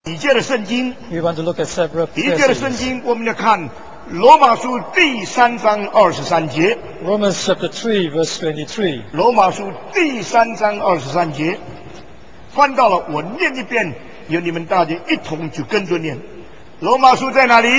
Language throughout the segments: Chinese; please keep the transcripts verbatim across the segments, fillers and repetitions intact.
底届的圣经， We want to look at several 底届的圣 passages. 经，我们要看罗马书第三章二十三节。 Romans chapter three, verse twenty-three. 罗马书第三章二十三节，翻到了，我念一遍，由你们大家一同就跟着念。罗马书在哪里？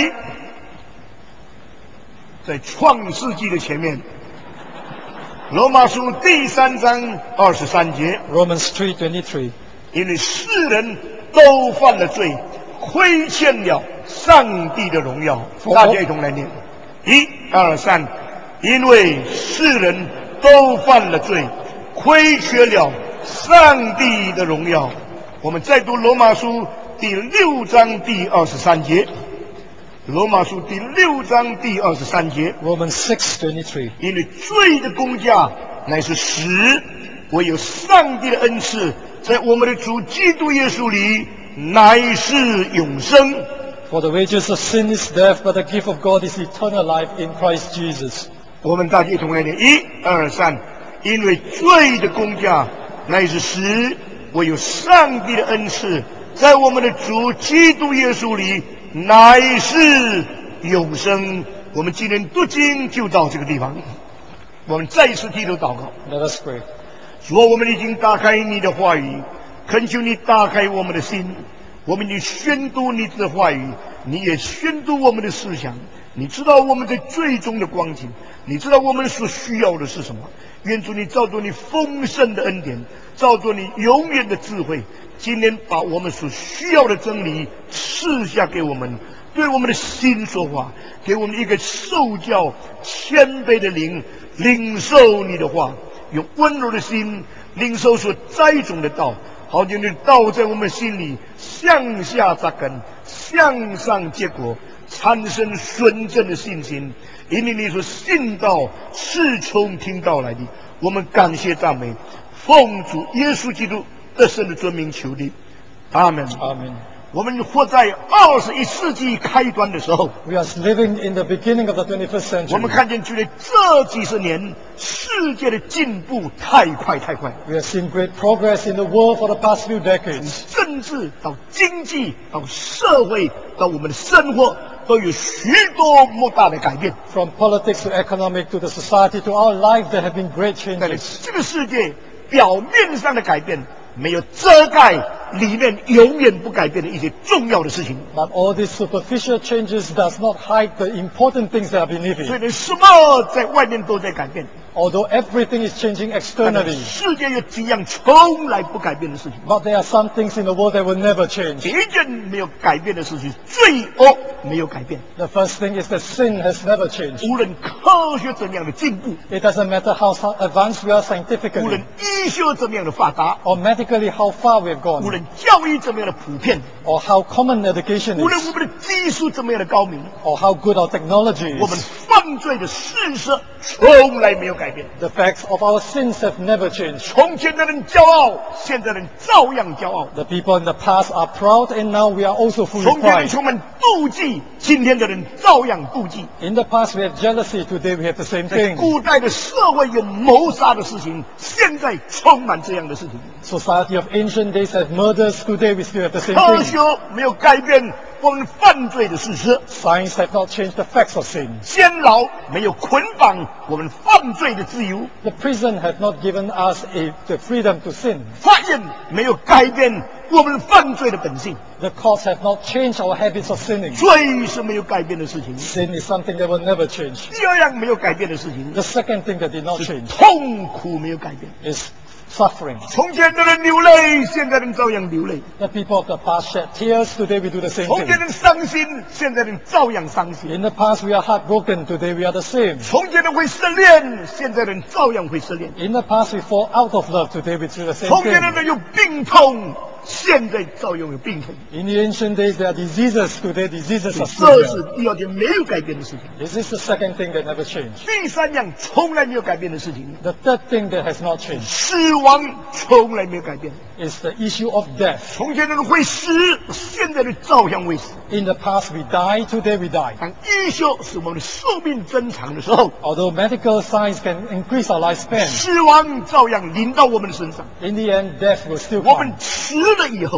在创世纪的前面。罗马书第三章二十三节， Romans three twenty-three. 因为世人都犯了罪，亏欠了上帝的荣耀。大家一同来念，一二三，因为世人都犯了罪，亏缺了上帝的荣耀。我们再读罗马书第六章第二十三节。罗马书第六章第二十三节， Romans six twenty-three. 因为罪的工价乃是死，唯有上帝的恩赐在我们的主基督耶稣里乃是永生。 For the wages of sin is death, but the gift of God is eternal life in Christ Jesus. 我们大家一同来念，一二三，因为罪的工价乃是死，唯有上帝的恩赐在我们的主基督耶稣里乃是永生。我们今天读经就到这个地方，我们再一次低头祷告。 Let us pray. 主啊，我们已经打开你的话语，恳求你打开我们的心，我们已经宣读你的话语，你也宣读我们的思想。你知道我们在最终的光景，你知道我们所需要的是什么。愿主你照着你丰盛的恩典，照着你永远的智慧，今天把我们所需要的真理赐下给我们，对我们的心说话，给我们一个受教谦卑的灵，领受你的话，用温柔的心领受所栽种的道，好叫你的道在我们心里向下扎根，向上结果，产生纯正的信心。因为你所信道是从听道来的，我们感谢赞美，奉主耶稣基督得胜的尊名求的，阿门。 Amen. 我们活在二十一世纪开端的时候， We are living in the beginning of the twenty-first 我们 century. 看见觉得这几十年世界的进步太快太快， We have seen great progress in the world for the past few decades. 政治到经济到社会到我们的生活都有许多莫大的改变。 From politics to economic to the society to our life, there have been great 但是 changes. 这个世界表面上的改变，没有遮盖里面永远不改变的一些重要的事情。 But all these superficial changes does not hide the important things that are beneath 所以 it. 呢，什么在外面都在改变， Although everything is changing 但是 externally, 世界有几样从来不改变的事情。 but there are some things in the world that will never change. 第一件没有改变的事情，罪恶没有改变。 The first thing is that sin has never changed. 无论科学怎么样的进步， It doesn't matter how so- advanced we are 无论 scientifically 医学怎么样的发达， or medically how far we have 无 gone 论教育怎么样的普遍， or how common education 无论 is 我们的技术怎么样的高明， or how good our technology 我们 is. 犯罪的事实从来没有改变。 The facts of our sins have never changed. 从前的人骄傲，现在人照样骄傲； The people in the past are proud and now we are also full 从 of 前人 pride. 充满妒忌，今天的人照样妒忌。 In the past we had jealousy, today we have the same 在 thing. 古代的社会有谋杀的事情，现在充满这样的事情。 Society of ancient days had murders, today we still have the same 科 thing. 学没有改变我们犯罪的事实， Science have not changed the facts of sin. 监牢没有捆绑我们犯罪的自由， The prison have not given us a, the freedom to sin. 法院没有改变我们犯罪的本性。 The courts have not changed our habits of sinning. 罪是没有改变的事情。 Sin is something that will never change. 第二样没有改变的事情 The second thing that did not 是 change 痛苦没有改变。 is suffering. 从前的人流泪，现在人照样流泪； The people of the past shed tears, today we do the same 从前 thing. 人伤心，现在人照样伤心； In the past we are heartbroken, today we are the same. 从前人会失恋，现在人照样会失恋； In the past we fall out of love, today we do the same 从前的 thing. 人有病痛，现在照样有病痛。 In the ancient days there are diseases, today diseases are 这 severe. 是第二件没有改变的事情。 This is the second thing that never changed. 第三样从来没有改变的事情， The third thing that has not changed 死亡从来没有改变。 is the issue of death. 从前的人会死，现在人照样会死。 In the past we die, today we die. 当医学使我们的寿命增长的时候， Although medical science can increase our lifespan, 死亡照样临到我们的身上。 in the end death will still 我们 come. 死了以后，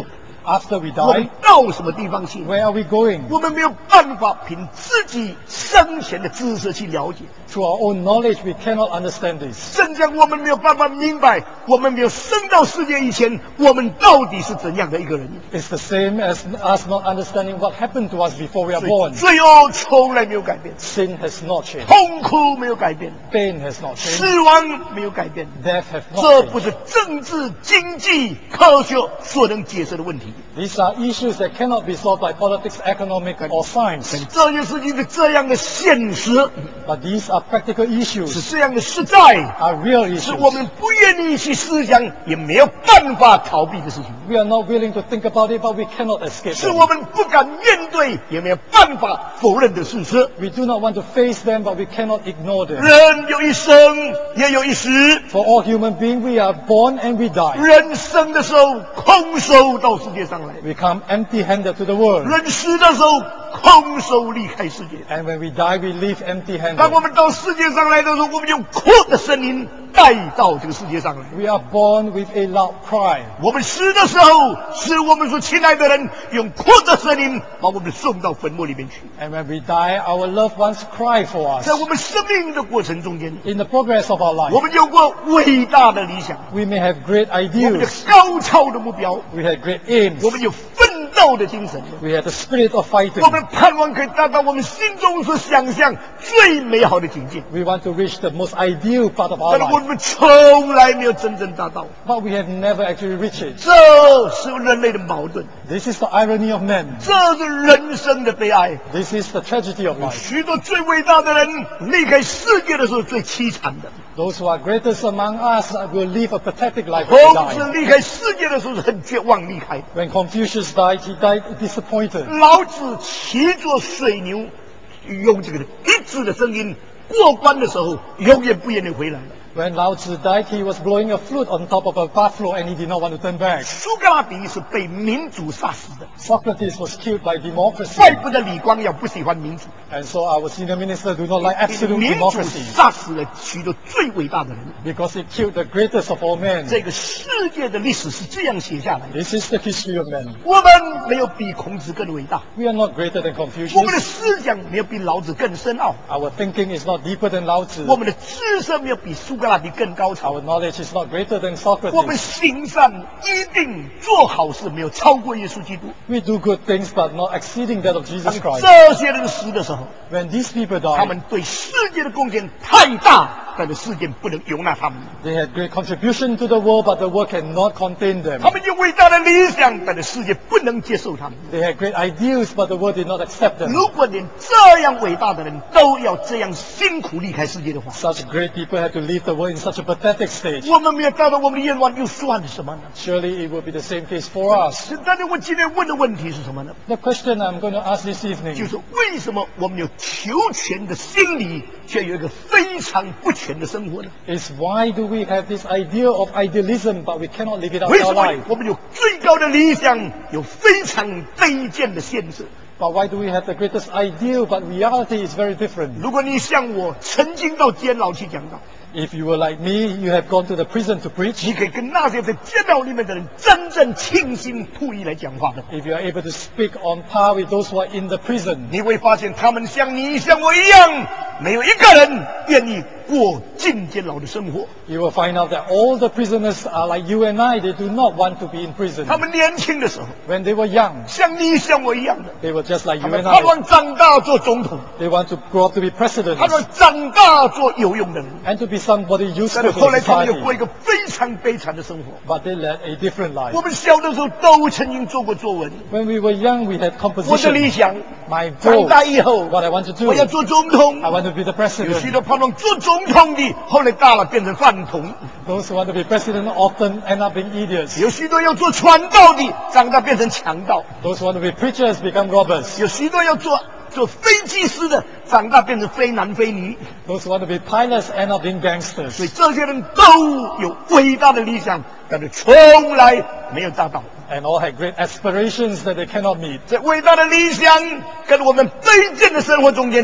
After we 我们 die, 到什么地方去？ where are we going? 我们没有办法凭自己生前的知识去了解， Through our own knowledge, we cannot understand this. 甚至我们没有办法明白，我们没有生到世界以前，我们到底是怎样的一个人。 It's the same as us not understanding what happened to us before we are 所以 born. 罪恶从来没有改变， Sin has not changed. 痛苦没有改变， Pain has not changed. 死亡没有改变。 Death has 这 not 不 changed. 是政治、经济、科学所能解释的问题。 These are issues that cannot be solved by politics, economic, or science. 这些事情是这样的现实， But these are practical 是 issues, 这样的实在， are real 是我 issues. 们不愿意去思想，也没有办法逃避的事情。 We are not willing to think about it, but we cannot escape 是 them. 我们不敢面对，也没有办法否认的事实。 We do not want to face them, but we cannot ignore them. 人有一生，也有一死。 For all human beings, we are born and we die. 人生的时候空手到世界上来， We come empty-handed to the world. 人死的时候空手离开世界。 And when we die, we leave 当 empty-handed. 我们到世界上来的时候，我们用哭的声音带到这个世界上来。 We are born with a loud cry. 我们死的时候，是我们所亲爱的人用哭的声音把我们送到坟墓里面去。 And when we die, our loved ones cry for 在 us. 我们生命的过程中间， In the progress of our 我 life, 们有过伟大的理想， we may have great 我们的 ideals. 高超的目标， We had great aims. 我们有奋斗的精神， We had the spirit of fighting. 我们盼望可以达到我们心中所想象最美好的境界， We want to reach the most ideal part of our 但是我 life. 们从来没有真正达到。 But we have never actually reached it. 这是人类的矛盾， This is the irony of man. 这是人生的悲哀。 This is the tragedy of life. 许多最伟大的人离开世界的时候最凄惨的， Those who are greatest among us will live a pathetic life 孔 when they 子 die. 离开世界的时候是很绝望离开的。 When Confucius died, he died disappointed. 老子骑着水牛，用这个一字的声音过关的时候，永远不愿意回来了。 When Lao Tzu died, he was blowing a flute on top of a buffalo and he did not want to turn back. 苏格拉底是被民主杀死的， Socrates was killed by democracy. 怪不得李光耀不喜欢民主， And so our senior minister do not like 因为 absolute 民主 democracy 杀死了许多最伟大的人。 because it killed the greatest of all men. 这个世界的历史是这样写下来的。 This is the history of man. 我们没有比孔子更伟大， We are not greater than 我们的 Confucius. 思想没有比老子更深奥， Our thinking is not deeper than Lao 我 Tzu. 们的知识没有比苏格拉底更高超， Our knowledge is not greater than 我们 Socrates. 行善一定做好事没有超过耶稣基督。 We do good things but not exceeding that of 当 Jesus Christ. 这些人死的时候， When these people 他 died, 们对世界的贡献太大，但是世界不能容纳他们。 they had great contribution to the world, but the world cannot contain them. 他们有伟大的理想，但是世界不能接受他们。 They had great ideals, but the world did not accept them. 如果连这样伟大的人都要这样辛苦离开世界的话， Such great people had to leave the world in such a pathetic stage. 我们没有达到我们的愿望，又算什么呢？ Surely it will be the same case for us. 但是我今天问的问题是什么呢？ The question I'm going to ask this 就 evening 是为什么我们有求全的心理，却有一个非常不全的生活呢？ is why do we have this idea of idealism, but we cannot live it out 为 in 什 our 么 life? 我们有最高的理想，有非常卑贱的现实？ But why do we have the greatest ideal, but reality is very different? 如果你像我曾经到监牢去讲道， If you were like me, you have gone to the prison to 你 preach. 可以跟那些在监牢里面的人真正倾心吐意来讲话的， If you are able to speak on par with those who are in the prison, 你会发现他们像你像我一样，没有一个人愿意过进监牢的生活。 you will find out that all the prisoners are like you and I. They do not want to be in prison. 他们年轻的时候， When they were young, 像你像我一样的， they were just like 他 you 们 and 盼 I. 望长大做总统， They want to grow up to be presidents 他们长大做有用的人。 and to be somebody 但 useful 是 to 后来 the 他们又过一 society. 个非常悲惨的生活。 But they led a different 我 life. 们小的时候都曾经做过作文， When we were young, we had 我的理 composition. 想， My 长 goal, 大以后 what I want to do, 我要做总统 I。want to be the 有许 president. 多盼望做总统的，后来大了变成饭桶； Those who want to be president often end up being idiots. 有许多要做传道的，长大变成强盗； Those who want to be preachers become robbers. 有许多要做做飞机师的，长大变成非男非女。 Those who want to be pilots end up being 所以 gangsters. 这些人都有伟大的理想，但是从来没有达到。 And all had great aspirations that they cannot meet. 这伟大的理想跟我们卑贱的生活中间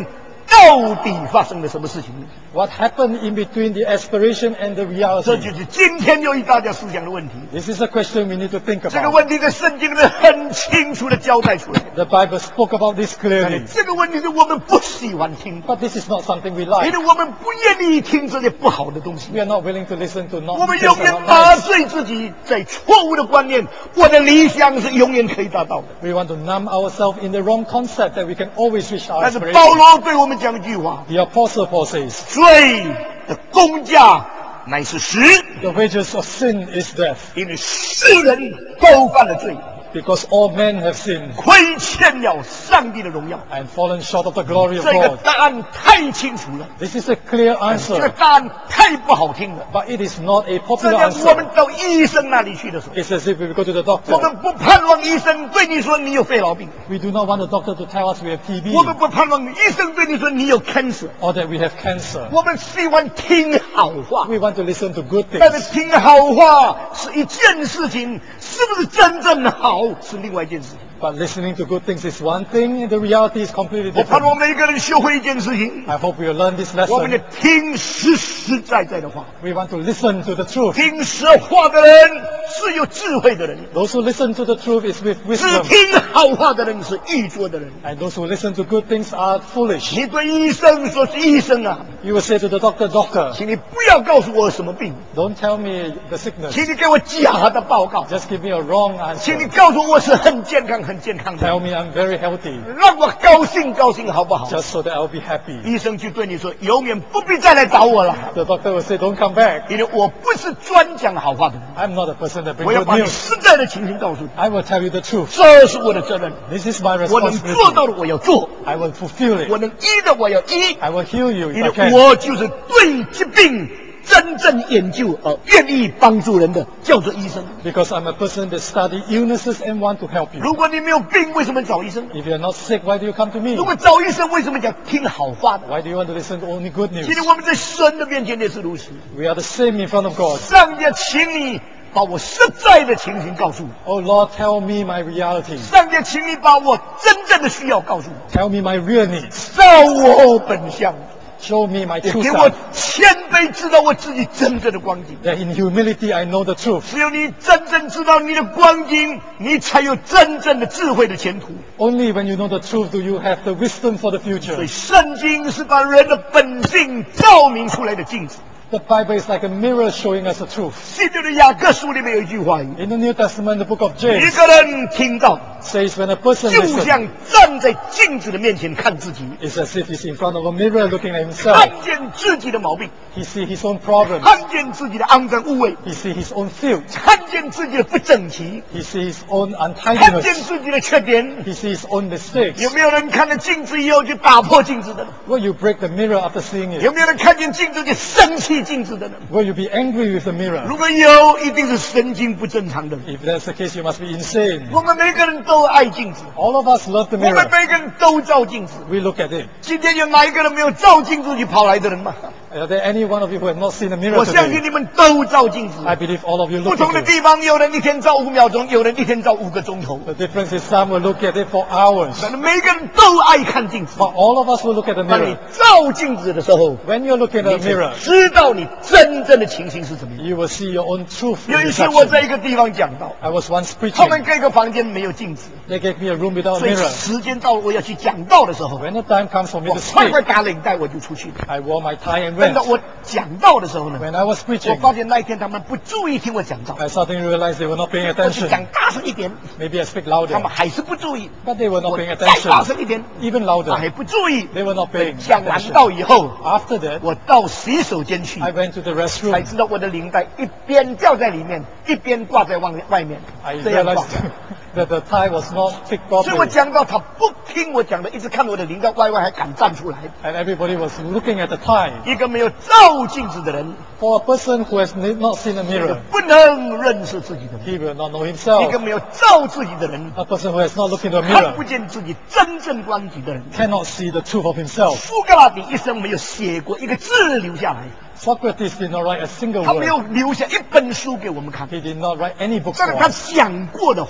到底发生了什么事情呢？ What happened in between the aspiration and the 这 reality? 就是今天有一大家思想的问题。 This is a question we need to think 这个 about. 问题在圣经里面很清楚的交代出来。 The Bible spoke about this 但是 clearly. 这个问题是我们不喜欢听的， But this is not something we 因 like. 为我们不愿意听这些不好的东西。 We are not willing to listen to 我 not 们 things 永 are 远 not 麻 nice. 醉自己，在错误的观念，我的理想是永远可以达到的。 We want to numb ourselves in the wrong concept that we can always reach our 但是保 aspiration. 罗对我们讲一句话： The Apostle Paul says, 罪的工价乃是死， the wages of sin is death, 因为世人都犯了罪， because all men have sinned 亏欠了上帝的荣耀。 and fallen short of the glory of 这个 God. 答案太清楚了， This is a clear 这个 answer, 答案太不好听了。 but it is not a 这 popular 样我们 answer. 到医生那里去的时候， It's as if we go to the 我 doctor. 们不盼望医生对你说你有肺痨病， We do not want the doctor to tell us we have T B 我们不盼望医生对你说你有 cancer， or that we have cancer. 我们喜欢听好话。 We want to listen to good 但是 things. 听好话是一件事情，是不是真正好是另外一件事情。 But listening to good things is one thing, and the reality is completely 我盼 different. 望每个人学会一件事情， I hope we will learn this 我们要 lesson. 听实实在在的话。 We want to listen to the truth. 听实话的人是有智慧的人， Those who listen to the truth is with 只 wisdom, 听好话的人是愚拙的人。 and those who listen to good things are foolish. 你对医生说：“医生啊， You will say to the doctor, doctor, 请你不要告诉我有什么病， don't tell me the sickness. 请你给我假的报告， Just give me a wrong 请你 answer. 告诉我是很健康、很健康的， Tell me I'm very healthy, 让我高兴高兴，好不好？” just so that I'll be happy. 医生就对你说：“永远不必再来找我了， The doctor will say, don't come back. 因为我不是专讲好话的人， I'm not a person that 我 brings 要 good 把你 news. 实在的情形告诉你， I will tell you the truth. 这是我的责任， This is my 我能做 responsibility. 到的我要做， I will fulfill 我 it. 能医的我要医， I will heal you 因 if I 为 can. 我就是对疾病真正研究而愿意帮助人的，叫做医生。 Because I'm a person that study illnesses and want to help you. 如果你没有病，为什么找医生？ If you're not sick, why do you come to me? 如果找医生，为什么讲听好话的？ Why do you want to listen to only good 今 news? 天我们在神的面前也是如此。 We are the same in front of God. 上帝，请你把我实在的情形告诉我。 Oh Lord, tell me my reality. 上帝，请你把我真正的需要告诉我， Tell me my real needs. 照我本相， Show me my 也 true 给我 self. 谦卑，知道我自己真正的光景。 That in humility I know the truth. 只有你真正知道你的光景，你才有真正的智慧的前途。 Only when you know the truth do you have the wisdom for the 所以， future. 圣经是把人的本性照明出来的镜子。 The Bible is like a mirror showing us the truth. 新约的雅各书里面有一句话语： In the New Testament, the book of 一 James 个人听到， says when a person 就 listens, 像站在镜子的面前看自己， it's as if he's in front of a mirror looking at 看 himself. 见自己的毛病， He sees his own problems. 看见自己的肮脏污秽， He sees his own filth. 看见自己的不整齐， He sees his own 看见 untidiness. 自己的缺点。 He sees his own mistakes. 有没有人看了镜子以后就打破镜子的呢？ Will you break the mirror after seeing 有 it? 没有人看见镜子就生气镜子的呢？ Will you be angry with the mirror? 如果有，一定是神经不正常的人。 If that's the case, you must be insane. 我们每个人都爱镜子， All of us love the 我们 mirror. 每个人都照镜子。 We look at it. 今天有哪一个人没有照镜子就跑来的人吗？ Are there any one of you who have not seen a mirror 我相信 today? 你们都照镜子。 I believe all of you 不 look 同的 at it. 地方，有人一天照五秒钟，有人一天照五个钟头。 The difference is some will look at it for hours. 但是每个人都爱看镜子。 But all of us will look at the 当你 mirror. 照镜子的时候， When you're looking at 你 the 才 mirror, 知道你真正的情形是怎么样。 you will see your own truth. 有 in 一次我在 reflection. 一个地方讲到， I was once 他们 preaching. 这个房间没有镜子， They gave me a room without 所 a 以 mirror. 时间到了我要去讲道的时候， When the time comes for me 我 to 快 speak, 快打领带我就出去了。 I wore my tie and 等到 went. 我讲道的时候呢， When I was 我 preaching, 发现那一天他们不注意听我讲道， I suddenly realized they were not paying 我就 attention. 讲大声一点， Maybe I speak 他 louder, 们还是不注意。 but they were not 我 paying 再大 attention. 声一点， Even 他 louder, 还不注意。 they were not paying 讲完 attention. 道以后， After that, 我到洗手间去， I went to the 才 restroom. 知道我的领带一边掉在里面，一边挂在外外面 I， 这样挂 realized。that the tie was not picked 所以我 properly. 讲到他不听我讲的，一直看我的领带歪歪，还敢站出来。 And everybody was looking at the tie. 一个没有照镜子的人， For a person who has not seen a 这个 mirror, 不能认识自己的人； he will not know 一 himself. 个没有照自己的人， A person who has not looked into a 看不 mirror 见自己真正光景的人。 cannot see the truth of himself. 苏格拉底一生没有写过一个字留下来， Socrates did not write a single 他没有 word. 留下一本书给我们看。 He did not write any books 但是 for 他 us. 讲过的话， But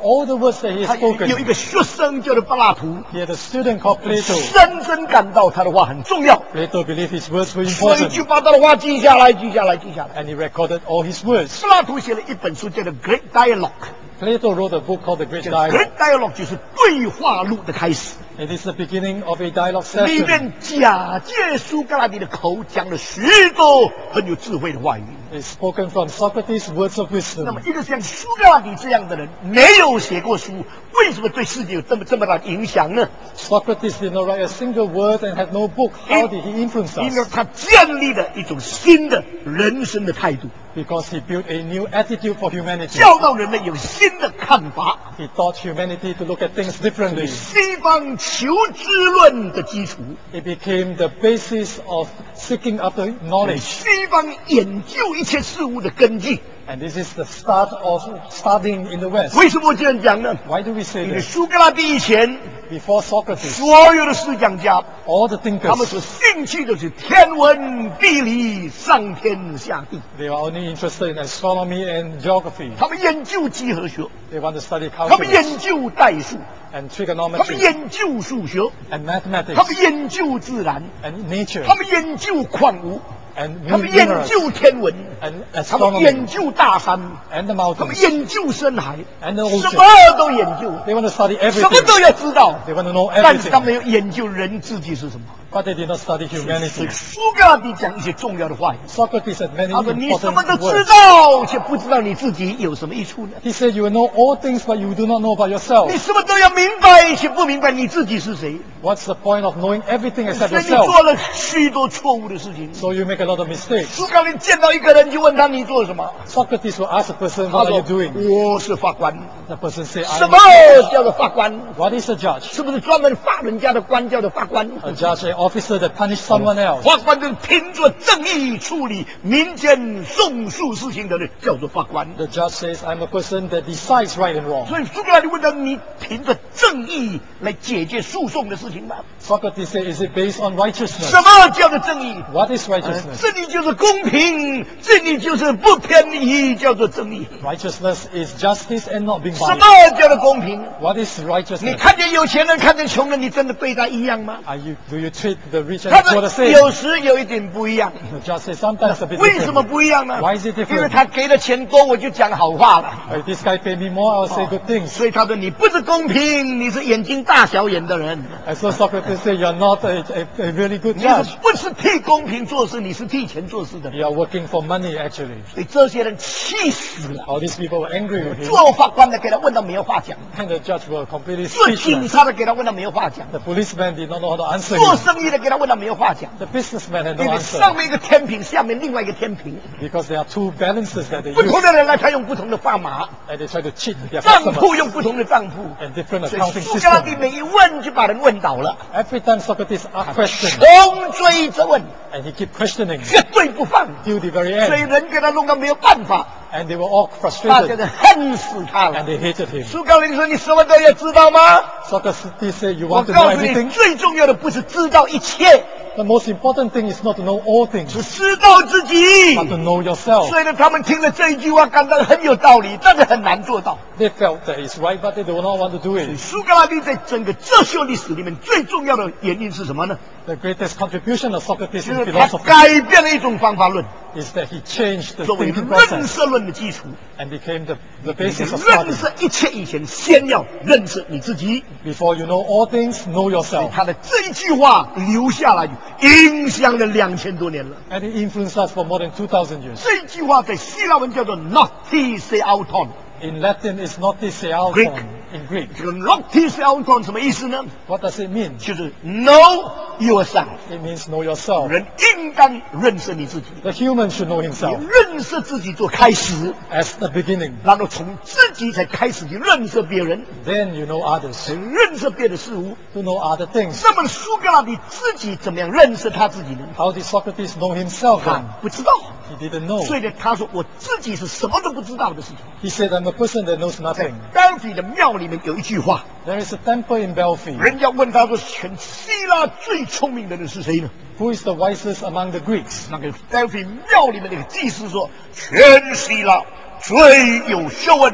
all the words that he 他 has spoken. 有一个学生叫做柏拉图， He had a student called Plato. 深深感到他的话很重要， Plato believed his words were 所以 important, 就把他的话记下来，记下来，记下来。 and he recorded all his words. 柏拉图写了一本书叫做《Great Dialogue》， Plato wrote a book called The Great 这个《Great Dialogue. Dialogue》就是对话录的开始， It is the beginning of a dialogue 里 session. 面假借苏格拉底的口讲了许多很有智慧的话语。 It's spoken from Socrates' words of 那么 wisdom. 一个像苏格拉底这样的人，没有写过书，为什么对世界有这么这么大的影响呢？ Socrates did not write a single word and had no book. How did he influence 因为 us? 他建立了一种新的人生的态度， Because he built a new attitude for humanity. 教导人类有新的看法。 He taught humanity to look at things differently. 西方求知论的基础， It became the basis of seeking after knowledge. 西方研究一切事物的根据。 And this is the start of studying in the West. 为什么我这样讲呢？ Why do we say 因为 that? 苏格拉底以前， Before Socrates, 所有的思想家， all the 他们所 thinkers, 兴趣的是天文、地理、上天下地。 they are only interested in astronomy and geography. 他们研究几何学， They want to study 他们 calculus 研究代数， and 他们 trigonometry 研究数学， and 他 mathematics 们研究自然， and nature 他们研究矿物， and 他们研 minerals 究天文， and 他们研 astronomy 究大山， and the 他们 mountains 研究深海， and the 什 ocean. 么都研究， They want to study 什么 everything. 都要知道， They want to know 但是他 everything. 没有研究人自己是什么。 But they did not study 所以 humanity. 苏格拉底讲一些重要的话语， Socrates had many 他说：“你什么都 important 知 words. 道，却不知道你自己有什么益处呢？ He said, you will know all things, but you do not know about yourself. 你什么都要明白，却不明白你自己是谁。 What's the point of knowing everything 所 except 以你做 yourself? 了许多错误的事情。 So you make a lot of mistakes. 苏格拉底见到一个人就问他：你做什么？ Socrates will ask a person, 他 what are 说 you doing?： 我是法官。 The person say, 什 I'm 么 a 叫做法官？ What is a judge? 是不是专门罚人家的官叫做法官？ A judge, an officer that punish someone else. 法官就是凭着正义处理民间讼诉事情的人，叫做法官。 The judge says, I'm a person that decides right and wrong. 所以苏格拉底问他：你凭着正义来解决诉讼的事情吗？ Socrates said, is it based on righteousness? 什么叫做正义？ What is righteousness? 正义就是公平，正义就是不偏离，叫做正义。 Righteousness is justice and not being 什 biased. 么叫做公平？ What is 你 righteousness? 看见有钱人，看见穷人，你真的对他一样吗？ Are you, do you treat the rich and 他 the poor the 们 same? 有时有一点不一样。 The judge says, sometimes a bit 为什么 different. 不一样呢？ Why is it different? 因为他给的钱多，我就讲好话了。 If this guy pay me more, I'll say good things. 所以他说：“你不是公平，你是眼睛大小眼的人， And so Socrates said, you're not a, a, a really good 你是 judge. 不是替公平做事，你是替钱做事的人。 You are working for money, actually. ” 所以这些人气死了。 All these people were angry with him. 做法官的给他问到没有话讲， And the judge were completely 做警 speechless. 察的给他问到没有话讲， The policeman did not know how to answer 做 him. 生意的给他问到没有话讲。 The businessman had 因 no 为 answer. 上面一个天平，下面另外一个天平， Because there are two balances that they 不同 use. 的人来，他用不同的方法， And they try to cheat their 账铺 customers. 用不同的账铺， And different 所以 accounting 苏格拉底 systems. 每一问就把人问倒了， Every time Socrates asked questions, 穷追责问， and he kept questioning 绝对不放， till the very 所以 end. 人给他弄到没有办法， And they were all 大家 frustrated. 就恨死他 And 了。 they hated him. 苏格拉底说：“你什么都要知道吗？ Socrates said, you 我 want to know 告诉你， everything? 最重要的不是知道一切， The most important thing is not to know all things, 是知道自己。” but to know yourself. 所以呢，他们听了这一句话，感到很有道理，但是很难做到。 They felt that it's right, but they do not want to do it. 苏格拉底在整个哲学历史里面最重要的原因是什么呢？ The greatest contribution of Socrates 就 in 是他 philosophy 改变了一种方法论， is that he changed the 作为 thinking 认 process 识论的基础。 and became the, the basis of 认 study. 识一切以前，先要认识你自己。 Before you know all things, know 所以 yourself. 他的这一句话留下来，影响了两千多年了。 And it influenced us for more than two thousand years. 这一句话在希腊文叫做 “noti se auton”。 In Latin, it's not this auton. Greek. In Greek. 这个 “noti se auton” 什么意思呢？ What does it mean? 就是 know yourself。 It means know yourself. 人应当认识你自己， The human should know 以 himself 认识自己做开始， as the beginning. 然后从自己才开始去认识别人， Then you know others. 认识别的事物。 To know other things. 那么苏格拉底自己怎么样认识他自己呢？ How did Socrates know himself 他 then? 不知道， He didn't know. 所以呢，他说我自己是什么都不知道的事情。 He said, I'm a person that knows 在 nothing. 丹比的庙里面有一句话， There is a temple in Belfi. 人家问他说，全希腊最聪明的人是谁呢？ Who is the wisest among the Greeks? 那个丹比庙里面那个祭司说，全希腊最有学问、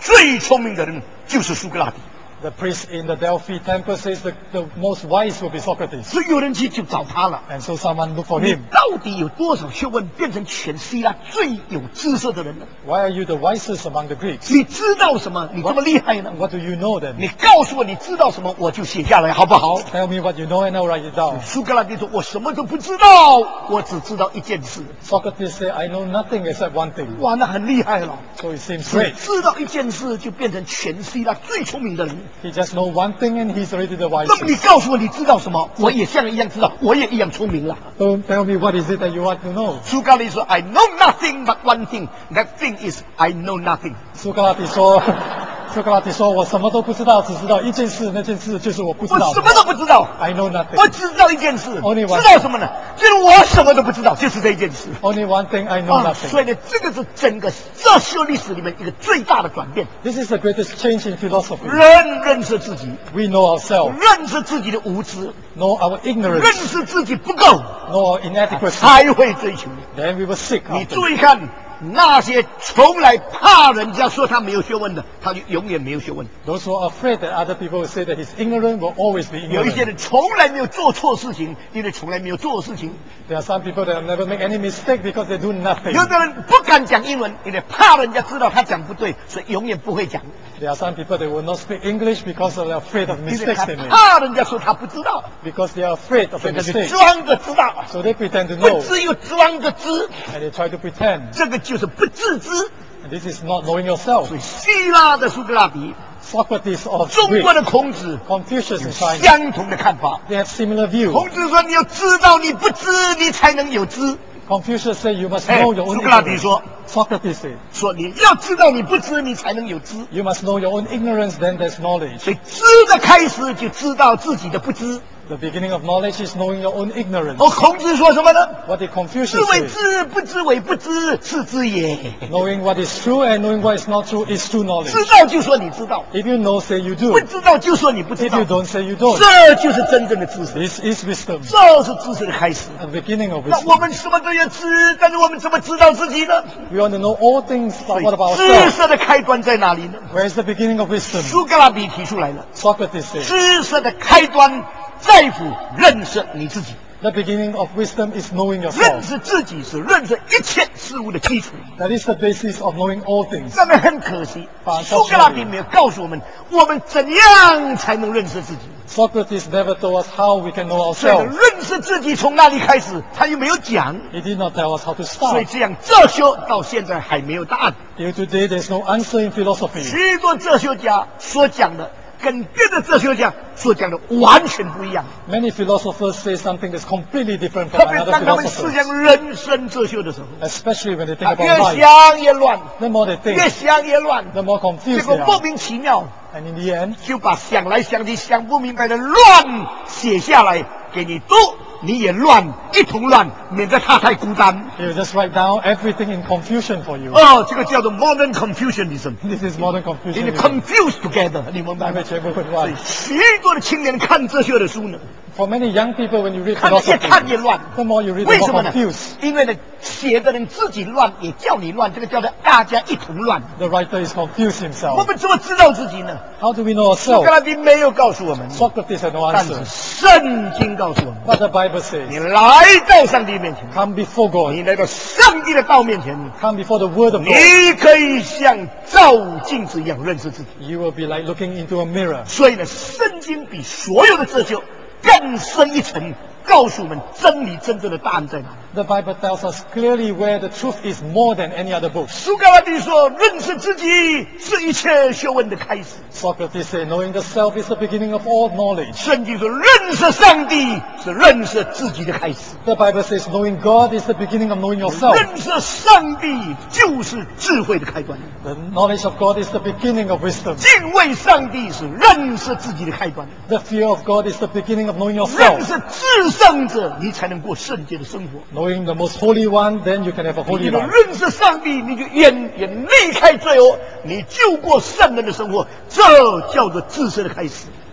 最聪明的人就是苏格拉底。 The priest in the Delphi temple says that the most wise will be Socrates. 所以有人去就找他了。 And so someone looked for 你 him. 到底有多少学问，变成全希腊最有知识的人呢？ Why are you the wisest among the Greeks? 你知道什么？你这么厉害呢？ What do you know then? 你告诉我你知道什么，我就写下来，好不好？ Tell me what you know and I'll write it down. 苏格拉底说：“我什么都不知道，我只知道一件事。 Socrates said, I know nothing except one thing. ” 哇，那很厉害了。 So it seems 只 great. 知道一件事，就变成全希腊最聪明的人。 He just know one thing and he's already the 那么你 wisest. 告诉我你知道什么，我也像一样知道，我也一样聪明了。 So tell me what is it that you want to know? 苏格拉底说：“I know nothing but one thing. That thing is I know nothing。” 苏格拉底说，苏格拉底说，我什么都不知道，只知道一件事，那件事就是我不知道。 我什么都不知道。 I know 我 nothing. 只知道一件事， Only one 知道什么呢？就是我什么都不知道，就是这一件事。 Only one thing, I know 啊，所 nothing. 以呢，这个是整个哲学历史里面一个最大的转变。 This is the greatest change in philosophy. 人认识自己， We know ourselves, 认识自己的无知， know our 认 ignorance, 识自己不够， know our inadequacy. 才会追求。 Then we will seek 你 after. 注意看，那些从来怕人家说他没有学问的，他就永远没有学问。 Those who are afraid that other people will say that he's ignorant will always be 有一些 ignorant. 人从来没有做错事情，因为从来没有做事情。 There are some people that will never make any mistake because they do nothing. 有的人不敢讲英文，因为怕人家知道他讲不对，所以永远不会讲。 There are some people that will not speak English because they're afraid of 因为 mistakes 他 they make. 怕人家说他不知道， Because they are afraid of 所 the 以他就 mistakes. 装着知道， So they pretend to 不 know 知又装着知， and they try to pretend. 这个就是不自知。 And this is not knowing yourself. 所以希腊的苏格拉底， Socrates of 中 Greece, 国的孔子 Confucius in China, 相同的看法。 they have similar view. 孔子说：“你要知道，你不知，你才能有知。 Confucius said you must 哎 know your own 苏格拉底 ignorance. 说 Socrates said 说你要知道，你不知，你才能有知。 you must know your own ignorance, then there's knowledge. 所以知的开始就知道自己的不知。 The beginning of knowledge is knowing your own ignorance. 而孔子说什么呢？ What did 知 Confucius 为 say? 知，不知为不知，是知也。 Knowing what is true and knowing what is not true is true knowledge. 知道就说你知道， If you know, say you 不 do. 知道就说你不知 If 道 you。don't, say you don't. 这就是真正的知识， This is wisdom, 这是知识的开始。 the beginning of 那 wisdom. 我们什么都要知，但是我们怎么知道自己呢？ We want to know all things, but what about 知 ourselves? 识的开端在哪里呢？ Where is the beginning of wisdom? 苏格拉底提出来了， Socrates said 知识的开端在乎认识你自己。 the beginning of wisdom is knowing 认 yourself. 识自己是认识一切事物的基础。 That is the basis of knowing all things. 但是很可惜， 啊苏格拉底没有告诉我们，我们怎样才能认识自己。 Socrates never told us how we can know 所以 ourselves. 认识自己从哪里开始，他又没有讲。 He did not tell us how to 所以 start. 这样哲学到现在还没有答案。 Till today, there's no answer in philosophy. 许多哲学家所讲的，跟别的哲学家所讲的完全不一样。 Many philosophers say something that's completely different 特 from 别 another 当他们思 philosopher. 想人生哲学的时候， Especially when they 他 think 越 about life. 想越乱， The more they 越 think, 想越乱， the more 结 confused 果 they 莫 are. 名其妙 And in the end, 就把想来想去想不明白的乱写下来给你读，你也乱，一同乱，免得他太孤单。 he'll just write down everything in confusion for you. 哦，这个叫做 modern Confucianism， This is modern 你 confusion. 的 confused together，你明白吗因为？全部混所以乱。 许多的青年看哲学的书呢， For many young people, when you read 看得越看越 philosophy, 乱。 the more you read, 为 the 什 more 么呢 confused.？ 因为呢，写的人自己乱，也叫你乱，这个叫做大家一同乱。 The writer is confused 我 himself. 们怎么知道自己呢？ How do we know 苏格 ourselves? 拉底没有告诉我们， Socrates had no 但是 answer. 圣经告诉我们： But the Bible 你 says, 来到上帝面前， come before God, 你来到上帝的道面前， come before the Word of God. 你可以像照镜子一样认识自己。 You will be like looking into a mirror. 所以呢，圣经比所有的哲学更深一层，告诉我们真理真正的答案在哪里。 The Bible tells us clearly where the truth is more than any other book. 苏格拉底说：“认识自己是一切学问的开始。 Socrates said, knowing the self is the beginning of all knowledge. 圣经说，认识上帝是认识自己的开始。 The Bible says, knowing God is the beginning of knowing yourself. 认识上帝就是智慧的开端。 The knowledge of God is the beginning of wisdom. 敬畏上帝是认识自己的开端。 The fear of God is the beginning of knowing 认 yourself. 识至圣者，你才能过圣洁的生活。 Knowing the most holy one, then you can have a 你 holy 能 life. 认识上帝，你就远远离开罪恶，你就过圣人的生活，这叫做至圣的开始。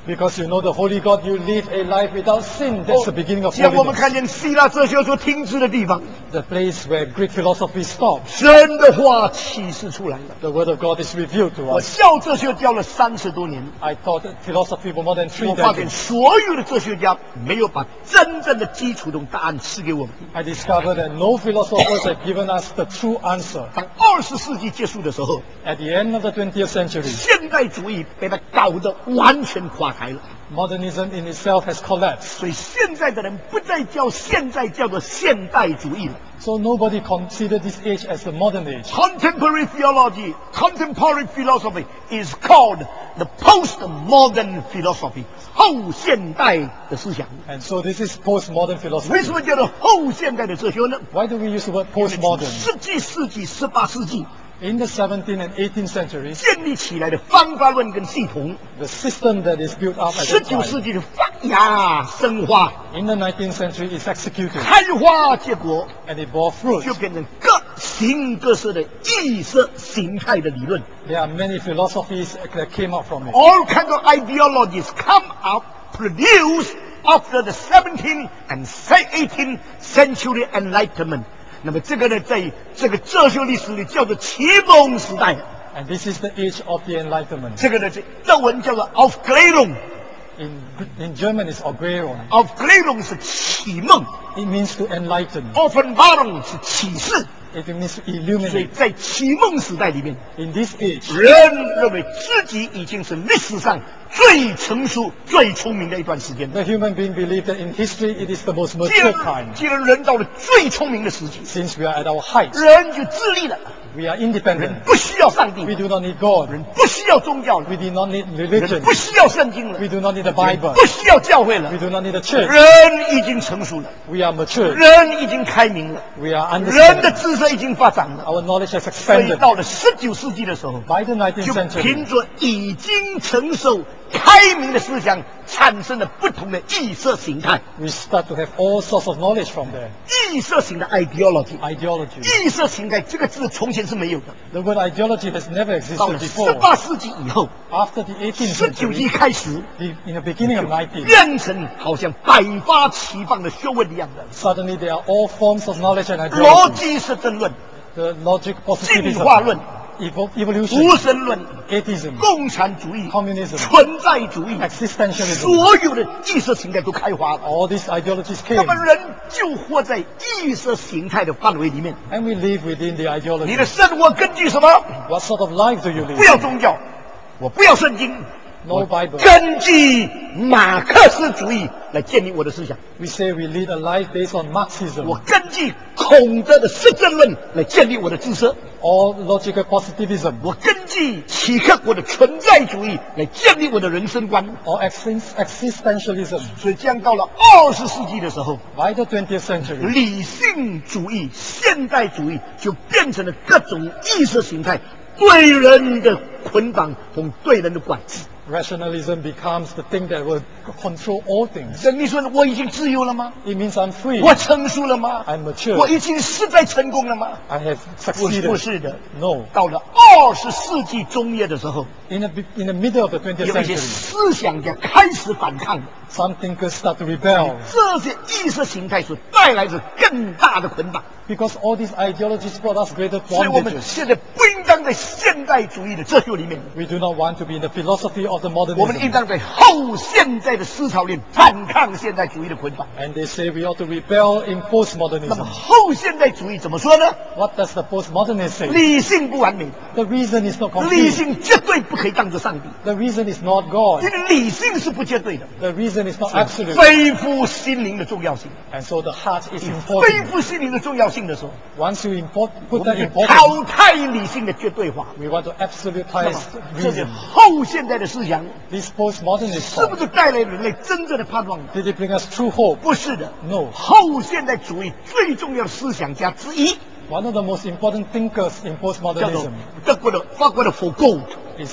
Because you know the Holy God, you live a life without sin. That's the beginning of 既然我们 holiness. 看见希腊哲学所停止的地方， The place where Greek philosophy stops. 神的话启示出来了。 The word of God is revealed to 我 us. 教哲学教了三十多年， I taught philosophy for more than three 我发现 decades. 所有的哲学家没有把真正的基础的答案赐给我们。 I discovered that no philosophers have given us the true answer. 当二十世纪结束的时候， At the end of the twentieth century, 现代主义被他搞得完全垮台了。 modernism in itself has collapsed. 所以现在的人不再叫现在叫做现代主义了。 So nobody considered this age as the modern age. Contemporary theology, contemporary philosophy is called the postmodern philosophy， 后现代的思想。 And so this is postmodern 为 philosophy. 什么叫做后现代的哲学呢？ Why do we use the word postmodern? 十七世纪、十八世纪 In the seventeenth and eighteenth centuries, 建立起来的方法论跟系统， the system that is built up at 十 that 九世 time, 纪的发芽生花， in the nineteenth century is executed, 开花结果， and it bore fruit. 就变成各形各色的意识形态的理论。 There are many philosophies that came out from it. All kinds of ideologies come up, produced after the seventeenth and eighteenth century Enlightenment。那么这个呢，在这个哲学历史里叫做启蒙时代。 And this is the age of the Enlightenment. 这个呢，这德文叫做 Aufklärung。 In, in German, it's Aufklärung. Aufklärung 是启蒙 It means to enlighten. ，Offenbarung 是启示。 It means to 所以 illuminate. 在启蒙时代里面， In this age, 人认为自己已经是历史上最成熟、最聪明的一段时间。 the human being believed that in history it is the most 既 mature 然 time. 既然人到了最聪明的时期， Since we are at our height, 人就自立了， we are 人 independent. 不需要上帝， We do not need God. 人不需要宗教了， We do not need 人 religion. 不需要圣经了， We do not need the 人 Bible. 不需要教会了 We，do not need the church. 人已经成熟了， We are mature. 人已经开明了， We are 人的 understanding. 知识已经发展了。 Our knowledge has 所以 expanded. 到了十九世纪的时候， By the nineteenth 就 century, 凭着已经成熟、开明的思想，产生了不同的意识形态。 we start to have all sorts of knowledge from there. 意识形态 ideology， Ideology. 意识形态这个字从前是没有的， The word ideology has never 到 existed 了十 before. 八世纪以后， After the eighteenth 十九纪 century, 开始， the, in the beginning of nineteenth, 变成好像百花齐放的学问一样的 suddenly there are all forms of knowledge and 逻 ideology. 辑式争论、 The logic 进化论、 positivism, evo- evolution, 无神论、 atheism, 共产主义、 communism, 存在主义， existentialism. 所有的意识形态都开花了。 All these ideologies 那 came, 么人就活在意识形态的范围里面。 and we live within the 你 ideology. 的生活根据什么？ What sort of life do you 不要 live? 宗教，我不要圣经， No Bible. 根据马克思主义来建立我的思想， We say we lead a life based on Marxism. 我根据孔德的实证论来建立我的知识， All logical positivism, 我根据契诃国的存在主义来建立我的人生观。 or exist- existentialism. 所以，这样到了二十世纪的时候， By the twentieth century, 理性主义、现代主义就变成了各种意识形态对人的捆绑和对人的管制。 rationalism becomes the thing that will control all things. 那你说我已经自由了吗？ It means I'm free. 我成熟了吗？ I'm mature. 我已经实在成功了吗？ I have 不是，不 succeeded. 是的。 No. 到了二十世纪中叶的时候， In the, be- in the middle of the twentieth 有一些 century, 思想家开始反抗， some thinkers start to rebel 这些意识形态所带来的更大的捆绑。 because all these ideologies brought us greater 所以我们 bondages. 现在不应当在现代主义的哲学里面， We do not want to be in the philosophy of the 我们应 modernism. 当在后现代的思潮里反抗现代主义的捆绑。 And they say we ought to rebel in 那么 postmodernism. 后现代主义怎么说呢？ What does the postmodernist say? 理性不完美， The reason is not 理 complete. 性绝对不可以当着上帝， The reason is not God. 因为理性是不绝对的。 The reason is not absolute. 恢复心灵的重要性， And so the heart is 恢 important. 复心灵的重要性的时候， Once you import, 我 put 们 that 就 importance, 淘汰理性的绝对化。 we want to 那 absolutize 么，这是 reason. 后现代的思想， This postmodernist 是不 thought, 是带来人类真正的盼望？ did it bring us true hope? 不是的。 No. 后现代主义最重要的思想家之一， One of the most important thinkers in 叫做 postmodernism 德国的、法国的福格， is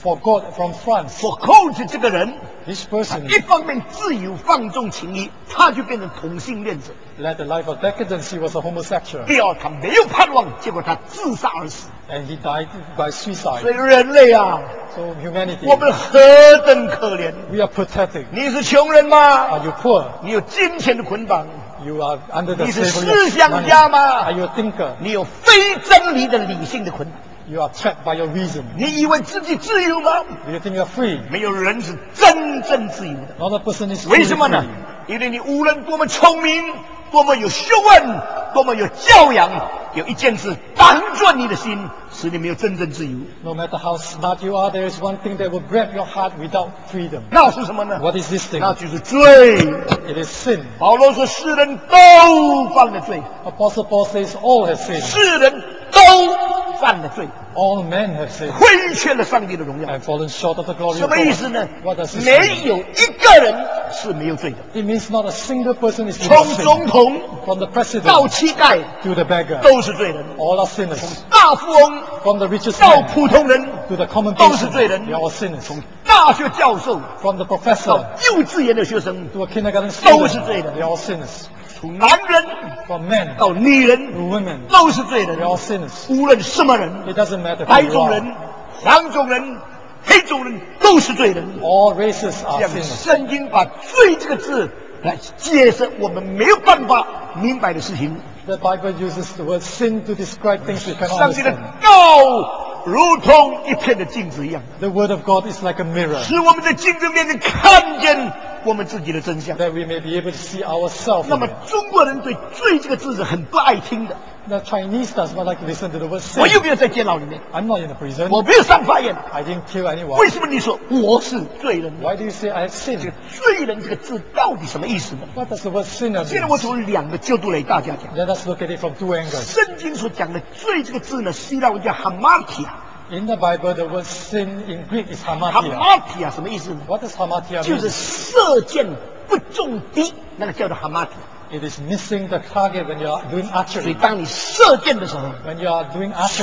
For God from France, For Coach 这个人， this person 一方面自由放纵情欲，他就变成同性恋者； led a life of decadence. He was a homosexual, 第二，他没有盼望，结果他自杀而死。 and he died by 所 suicide. 以人类啊， So humanity, 我们何等可怜！ we are pathetic. 你是穷人吗？ Are you poor? 你有金钱的捆绑； You are under the 你是 slavery 思 of 想 money. 家吗？ Are you a thinker? 你有非真理的理性的捆绑。 You are trapped by your reason. 你以为自己自由吗？ Do you think you are free? 没有人是真正自由的。 Not a person is 为 truly 什么呢 free.？ 因为你无论多么聪明，多么有学问，多么有教养，有一件事挡住你的心，使你没有真正自由。 No matter how smart you are, there is one thing that will grab your heart without freedom. 那是什么呢？ What is this thing? 那就是罪。 It is sin. 保罗说：“世人都犯了罪， Apostle Paul says all have sinned. 世人都犯了罪， All men have sinned 亏缺了上帝的荣耀。 and fallen short of the glory 什 of 么意思 God. 呢？ What does this 没 mean? 有一个人是没有罪的， It means not a single person is 从 without 总 sin. 统 From the 到 president 乞丐 to the beggar, 都是罪人， all are sinners. 大富翁 From the richest 到 man 普通人 to the common 都是 person, 罪人 they，are all sinners. 大学教授 From the 到 professor 幼稚园的学生 to a kindergarten 都是 student, 罪人， they are all sinners. 从男人 From men 到女人 to women, 都是罪人 they，are all sinners. 无论什么人， It doesn't matter 白 who you 种 are. 人、黄种人、黑种人都是罪人。 All races 这 are 样， sinners. 圣经把“罪”这个字来解释我们没有办法明白的事情。 The Bible uses the word sin to describe things we cannot 上帝的 understand. 道如同一片的镜子一样， The word of God is like a mirror 使我们在镜子面前看见我们自己的真相。 that we may be able to see ourselves 那 in 么 it. 中国人对“罪”这个字是很不爱听的。 The Chinese does not like to listen to the word 我 sin. 又没有在监牢里面， I'm not in a prison. 我没有上法院， I didn't kill 为 anyone. 什么你说我是罪人？ Why do you say I have 这个 sinned? 罪人这个字到底什么意思呢？ What does the word sinner 现在我 mean? 从两个角度来大家讲。 Let us look at it from two angles. 圣经所讲的“罪”这个字呢，希腊文叫 hamartia。 In the Bible, the word sin in Greek is hamartia. hamartia 什么意思呢？ What does hamartia 就 mean? 是射箭不中敌，那个叫做 hamartia。 It is missing the target when you are doing 所以 archery. 当你射箭的时候， When you are doing archery,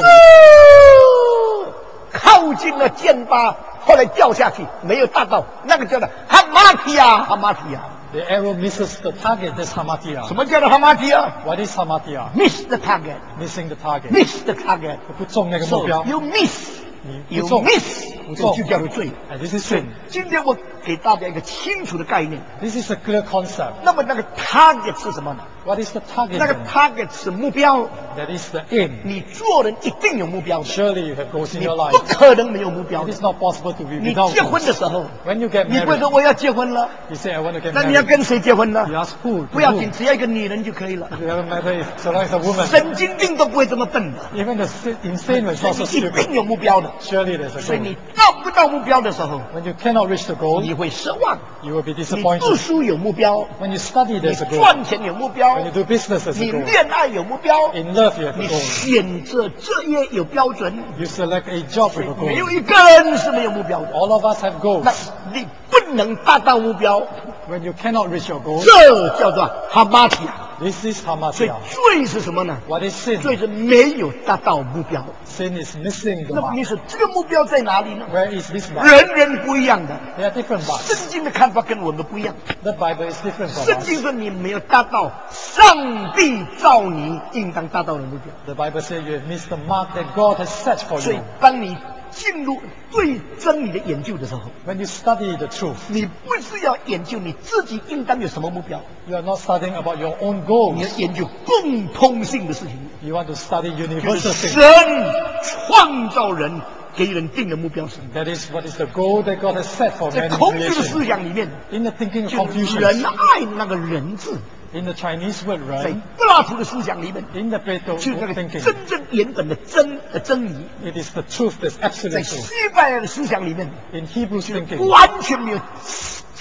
靠近了箭靶，后来掉下去，没有打到，那个叫做 hamartia。hamartia， the arrow misses the target. That's hamartia. 什么叫做 hamartia？ What is hamartia? Miss the target, Missing the target. miss the target。 不中那个 So 目标。 you miss, 你 you 不中， miss， 不中这就叫做罪。 And this is sin. 今天我给大家一个清楚的概念。 This is a clear concept. 那么那个 target 是什么呢？ What is the target 那个 then? target 是目标。 That is the aim. 你做人一定有目标的， Surely you have goals in 你 your 不 life. 可能没有目标 It 的 is。not possible to be 你 without 结婚的 goals. 时候， When you get 你不会 married, 说我要结婚了， you say I want to get 那你要 married. 跟谁结婚 You 呢？ ask who? 不 To 要 whom? 紧，只要一个女人就可以了。 It doesn't matter if so long as a woman. 神经病都不会这么笨的， Even the si- insane ones 所 also 以你一 stupid. 定有目标的。 Surely there's a 所以 goal. 你到不到目标的时候， When you cannot reach the goal, 你会失望。 you will be 你 disappointed. 读书有目标， When you study, 你 there's a goal. 赚钱有目标 When，you do business, there's 你 a goal. 恋爱有目标， In love, you have 你 a goal. 选择职业有标准。 You select a job with a 没有 goal. 一个人是没有目标的。 All of us have 那 goals. 你不能达到目标， When you cannot reach your goal, 这叫做哈马提亚。 this is 所以 hamartia. 罪是什么呢？ What is sin? 罪是没有达到目标。 Sin is missing the 那么 mark. 你说这个目标在哪里呢？ Where is this mark? 人人不一样的， There are different marks. 圣经的看法跟我们不一样。 The Bible is different from 圣 us. 经说你没有达到上帝造你应当达到的目标。 The Bible says you have missed the mark that God has set for 所以 you. 当你进入对真理的研究的时候， When you study the truth, 你不是要研究你自己应当有什么目标， you are not studying about your own 你 goals. 要研究共通性的事情。 You want to study 就 universal 是 things. 神创造人，给人定的目标是。 That is what is the goal that God has set for 在 man in 孔子的 creation. 思想里面， In the thinking of 就是仁 Confucius, 爱的那个仁字， in the Chinese word 在 ren, 柏拉图的思想里面， in the Plato 就是那个 thinking, 真正原本的真的真理。 it is the truth that's 在 absolute 西 truth. 班牙的思想里面， In Hebrew thinking, 完全没有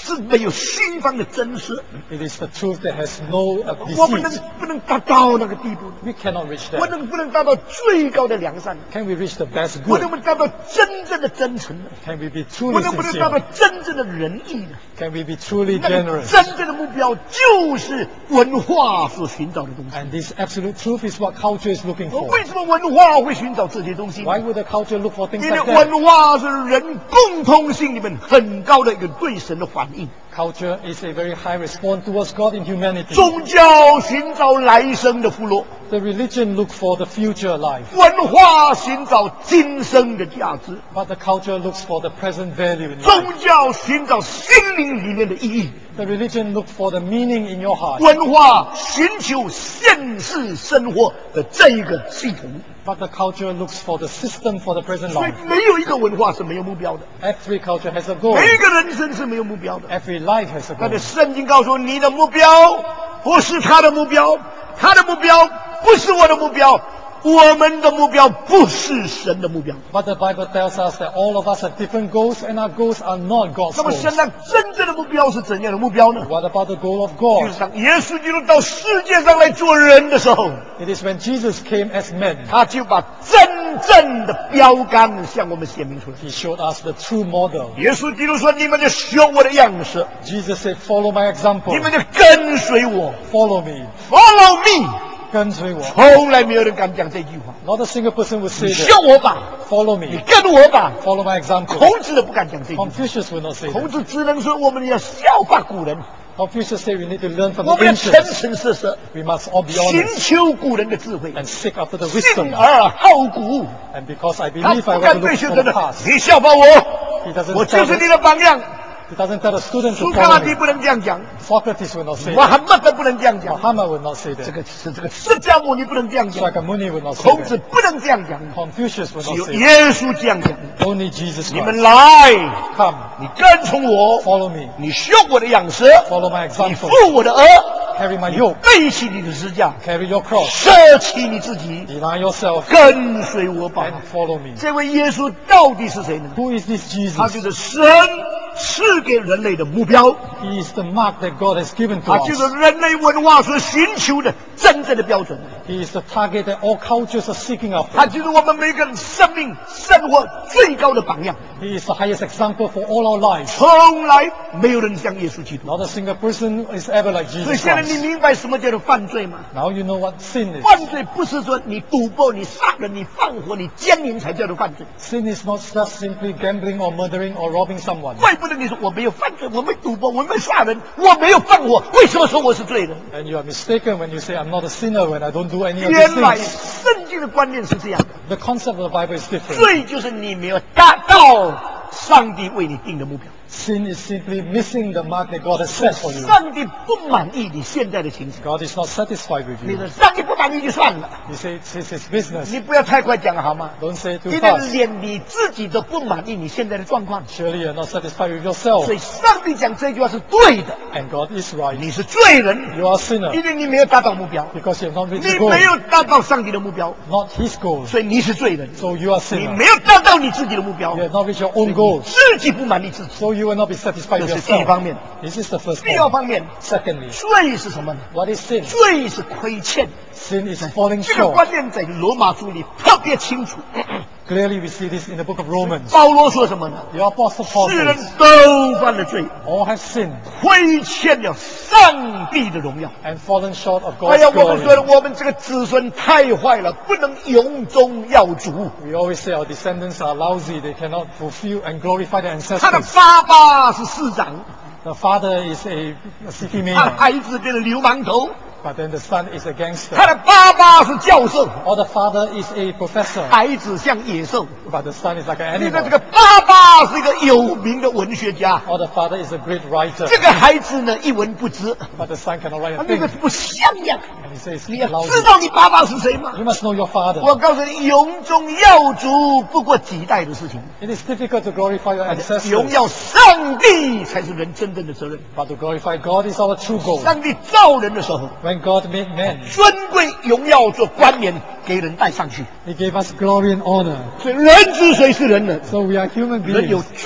是没有虚方的真实。 It is the truth that has no uh, 我们能 deceit. 不能达到那个地步？ We cannot reach 我 that. 能不能达到最高的良善？ Can we reach the best 我 good? 能不能达到真正的真诚呢？ Can we be 我 truly 能不能达到 sincere? 真正的仁义呢？ Can we be truly 那个 generous? 真正的目标就是文化所寻找的东西。 And this absolute truth is what culture is looking for. 为什么文化会寻找这些东西？ Why would the culture look for things 因为 like that? 文化是人共通性里面很高的一个对神的反应。 Culture is a very high response towards God in humanity. 宗教寻找来生的福乐， The religion look for the future life, 文化寻找今生的价值， but the culture looks for the present value in life. 宗教寻找心灵里面的意义， The religion look for the meaning in your heart, 文化寻求现世生活的这一个系统。 but the culture looks for the system for the present 所以 life. 没有一个文化是没有目标的， Every culture has a goal. 每一个人生是没有目标的。 Every life has a 但 goal. 是圣经告诉你的目标不是他的目标，他的目标不是我的目标，我们的目标不是神的目标。 But the Bible tells us that all of us have different goals, and our goals are not God's 那么 goals. 现在真正的目标是怎样的目标呢？ What about the goal of 就 God? 是当耶稣基督到世界上来做人的时候， It is when Jesus came as man, 他就把真正的标杆向我们显明出来。 he showed us the true model. 耶稣基督说：“你们就学我的样式， Jesus said, follow my example, 你们就跟随我 follow me, ，follow me。” 跟随我。 从来没有人敢讲这句话。 Not a single person would say 你 that. 学我吧， Follow 你 me, 跟我吧。 follow my example. 孔子都不敢讲这句话， Confucius would not say 孔 that. 子只能说我们要效法古人， Confucius said we need to learn from 我 the 们要诚 ancients. 诚实实， We must all be 寻 honest 求古人的智慧， and seek after the 信 wisdom. 而好古。 And because I 他 believe I 不 want 敢 to 对 look 学 for 生 the 的， past. 你效法我， He doesn't 我 tell 就是你 the, 的榜样。 he doesn't tell the students 苏 to 格拉 follow 底 me. 不能这样讲， Socrates would not say 穆 that. 罕默德不能这样讲， Muhammad would not say 这 that. 个是这个释迦牟尼不能这样讲， Shakyamuni would not say 孔子 that. 不能这样讲， Confucius would 只 not 有 say that. 耶稣这样讲。 Only Jesus 你们 Christ. 来， Come, 你跟从我， follow me, 你学我的样式， follow my 你 example, 负我的额， carry my yoke, 背起你的十字架， carry your cross, 舍弃你自己， deny yourself, 跟随我吧。 and follow me. 这位耶稣到底是谁呢？ Who is this 他 Jesus? 就是神赐给人类的目标， He is the mark that God has given to 他就是 us. 人类文化所寻求的真正的标准， He is the target that all cultures are seeking 他 after. 就是我们每个人生命生活最高的榜样。 He is the highest example for all our lives. 从来没有人像耶稣基督。 Not a single person is ever like 所以 Jesus 现在你 Christ. 明白什么叫做犯罪吗？ Now you know what sin is. 犯罪不是说你赌博、你杀人、你放火、你奸淫才叫做犯罪。 Sin is not just simply gambling or murdering or robbing someone. 怪不得你说我没有犯罪，我没赌博，我没杀人，我没有放火，为什么说我是罪人？ And you are mistaken when you say I'm not a sinner when I don't do any of these 原来 things. 圣经的观念是这样的， The concept of the Bible is different. 罪就是你没有达到上帝为你定的目标。 Sin is simply missing the mark that God has set for you. 上帝不满意你现在的情形， God is not satisfied with 你 you. 说上帝不满意就算了， He says it's his business. 你不要太快讲好吗？ Don't say it too 因为 fast. 连你自己都不满意你现在的状况， Surely you're not satisfied with yourself. 所以上帝讲这句话是对的。 And God is right. 你是罪人， You are a sinner 因为你没有达到目标， because you have not reached 你 the 没 goal. 有达到上帝的目标， Not his goal. 所以你是罪人。 So you are 你 sinner. 没有达到你自己的目标 You，have not reached your own goals. 自己不满意自己， So you will not be satisfied 这 with 是第一方 yourself. 面。 This is the first 第二 point. 方面， Secondly, 罪是什么呢？ what is sin? 罪是亏欠。 Sin is falling 这个 short. 观念在罗马书里特别清楚。 Clearly we see this in the book of Romans. 保罗说什么呢？ The Apostle Paul 世人 says, 都犯了罪， all have sinned 亏欠了上帝的荣耀。 and fallen short of 哎 God's 呀，我们说 glory. 我们这个子孙太坏了，不能永中耀主。 We always say our descendants are lousy. They cannot fulfill and glorify their 他的 ancestors. 爸爸是市长， The father is a, a city 他 mayor, 孩子变成流氓头。 but then the son is a 他 gangster. 的爸爸是教授， Or the father is a professor, 孩子像野兽。 but the son is like an 这个这 animal. 个爸爸是一个有名的文学家， Or the father is a great writer, 这个孩子呢一文不值， but the son cannot write 他 a 那个 thing. 不像样。 And he says, 你要 lousy. 知道你爸爸是谁吗？ You must know your father. 我告诉你，永中耀主不过几代的事情， It is difficult to glorify your 荣 ancestors, 耀上帝才是人真正的责任。 but to glorify God is our true goal. 上帝造人的时候， When God made man, 尊贵荣耀做冠冕给人戴上去， He gave us glory and honor. 所以人之谁是人呢？ So we are human 人有 beings. 尊贵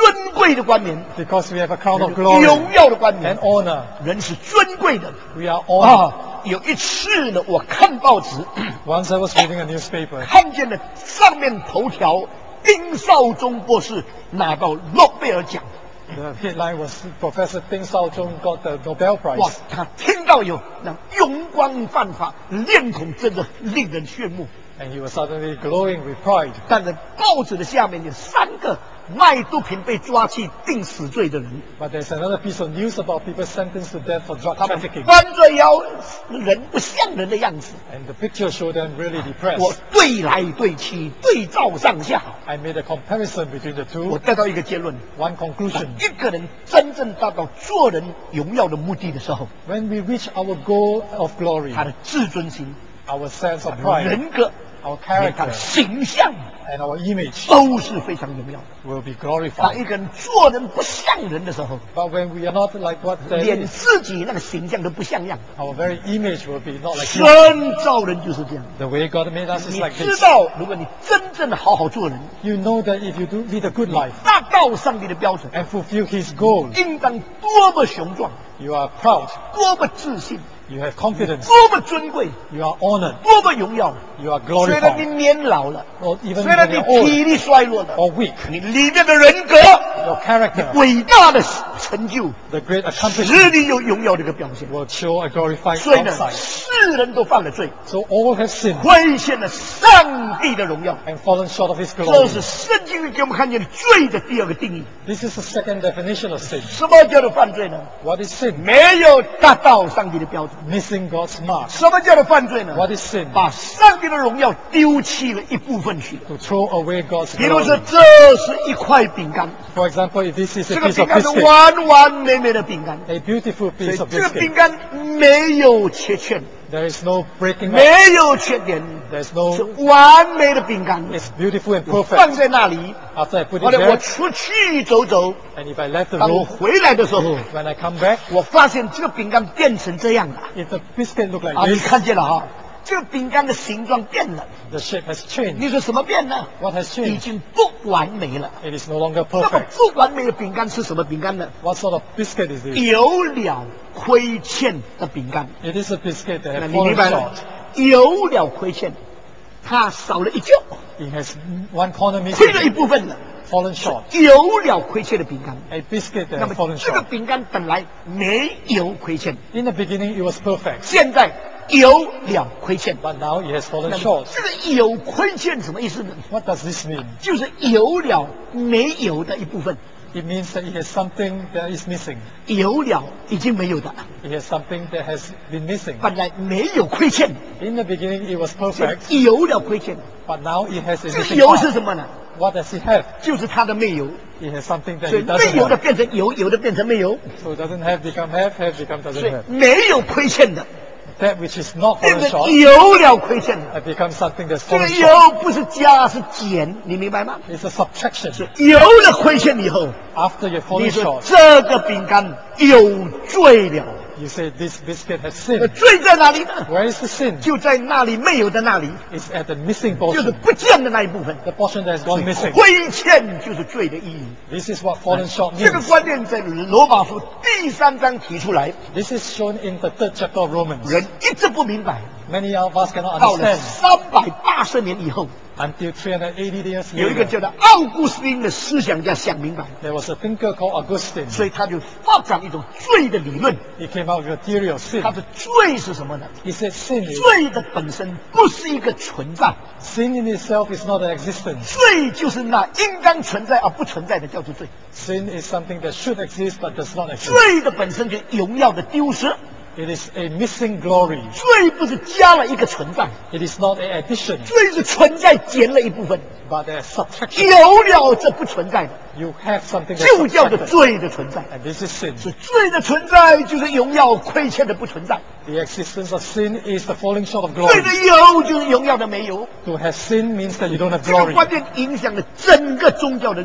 贵的冠冕， because we have a crown of glory 荣耀的冠冕 and，honor. 人是尊贵的 We are honored. 啊！有一次呢，我看报纸， Once I was reading a newspaper, 看见了上面头条，丁绍忠博士拿到诺贝尔奖。 the headline was Professor Ding Xiaozhong got the Nobel 哇 Prize.！ 他听到有那容光焕发，脸孔真的令人炫目。 And he was suddenly glowing with pride. 但是报纸的下面有三个卖毒品被抓去定死罪的人， But there's another piece of news about people sentenced to death for drug 他们 trafficking. 弯着腰，人不像人的样子。 And the picture showed them really 我 depressed. 对来对去，对照上下， I made a comparison between the 我 two. 得到一个结论： One conclusion. 一个人真正达到做人荣耀的目的的时候， When we reach our goal of glory, 他的自尊心、 our sense of 他的 pride, 人格、 our 连他的 character, 形象 and our image 都是非常荣耀的。 will be 当 glorified. 一个人做人不像人的时候， But when we are not like what they 连 is, 自己那个形象都不像样。 our very image will be not like 神 God. 造人就是这样。 The way God made us is 你 like 知 this. 道，如果你真正的好好做人， You know that if you do lead a good life 达到上帝的标准， and fulfill His goal, 应当多么雄壮， you are proud, 多么自信， you have confidence, 多么尊贵， you are honored, 多么荣耀。 you are 虽然你 glorified. 年老了， Or even 虽然 when 你 you're old 体力衰弱了， or weak, 你里面的人格， your character, 伟大的成就， the great 使 accomplishment 你有荣耀的一个表现。 will show a glorified 所以呢， outside. 世人都犯了罪， So all have sinned 亏欠了上帝的荣耀。 and fallen short of His 这 glory. 是圣经里给我们看见的罪的第二个定义。 This is the second definition of sin. 什么叫做犯罪呢？ What is sin? 没有达到上帝的标准。 Missing God's mark. 什么叫做犯罪呢？ What is sin? 把上帝的荣耀丢弃了一部分去。 To throw away God's 比如说， glory. 这是一块饼干， For example, if this is 这 a 个 piece 饼 of 干是 biscuit, 完完美美的饼干， a beautiful 所 piece 以 of 这个饼 biscuit, 干没有缺陷， there is no breaking 没 up. 有缺点， There's 是 no, 完美的饼干。 it's beautiful and 放 perfect. 在那里， After I put 后 it 来我 there, 出去走走， and if I left the 当我 room, 回来的时候， when I come back, 我发现这个饼干变成这样了。 if the biscuit look like 啊，你 this, 看见了哈，这个饼干的形状变了。 the shape has changed. 你说什么变呢？ What has 已 changed? 经不完美了。 It is no longer 那么 perfect. 不完美的饼干是什么饼干呢？ What sort of biscuit is this? 有了亏欠的饼干。 It is a biscuit that 那 has 你明 fallen 白了 short.？ 有了亏欠，它少了一角， It has one corner 亏了一 missing, 部分了。 fallen short. 有了亏欠的饼干， A biscuit that 那 has 么 fallen 这个 short. 饼干本来没有亏欠， In the beginning, it was perfect, 现在有了亏欠。 but now it has fallen 那么 short. 这个有亏欠什么意思呢？ What does this mean? 就是有了没有的一部分， It means that it has something that is missing. 有了已经没有的， It has something that has been missing. 本来没有亏欠， In the beginning, it was 现在 perfect, 有了亏欠。 but now it has a 这个 missing 有是 part. 什么呢？ What does it have? 就是它的没有， It has something that 所以 it 没 doesn't 有的 have. 变成有，有的变成没有， So it doesn't have become have, have become 所 doesn't 以 have. 没有亏欠的 That which is not 变 fallen 成 short 有了亏欠的。 has become something that's 这个 fallen 有 short. 不是加是减，你明白吗？ It's a subtraction. 有了亏欠以后， After you've 你 fallen 说 short, 这个饼干有罪了。 you say this biscuit has 那 sinned. 罪在哪里呢？ Where is the sin? 就在那里没有的那里， It's at the missing 就是 portion, 不见的那一部分。 the portion that has gone missing. 亏欠就是罪的意义。 This is what fallen short 这个 means. 观念在罗马书第三章提出来， This is shown in the third chapter of Romans. 人一直不明白。 Many of us cannot 到了 understand 三百八十年以后， until three hundred eighty years 有一个 later. 叫做奥古斯丁的思想家想明白， There was a thinker called Augustine. 所以他就发展一种罪的理论。 He came out with a theory of sin. 他的罪是什么呢？ He said sin is, 罪的本身不是一个存在， sin in itself is not an existence. 罪就是那应当存在而不存在的叫做罪。 Sin is something that should exist but does not exist. 罪的本身就荣耀的丢失， It is a missing glory. 罪不是加了一个存在， It is not an addition, 罪是存在减了一部分， but a subtraction. 有了这不存在的， You have something 就 that's 叫做 subtracted. 罪的存在。 And this is sin. 是罪的存在就是荣耀亏欠的不存在， The existence of sin is the falling short of 罪 glory. 的有就是荣耀的没有。 To have sin means that you don't have 这个 glory. 观念影响了整个宗教的历史。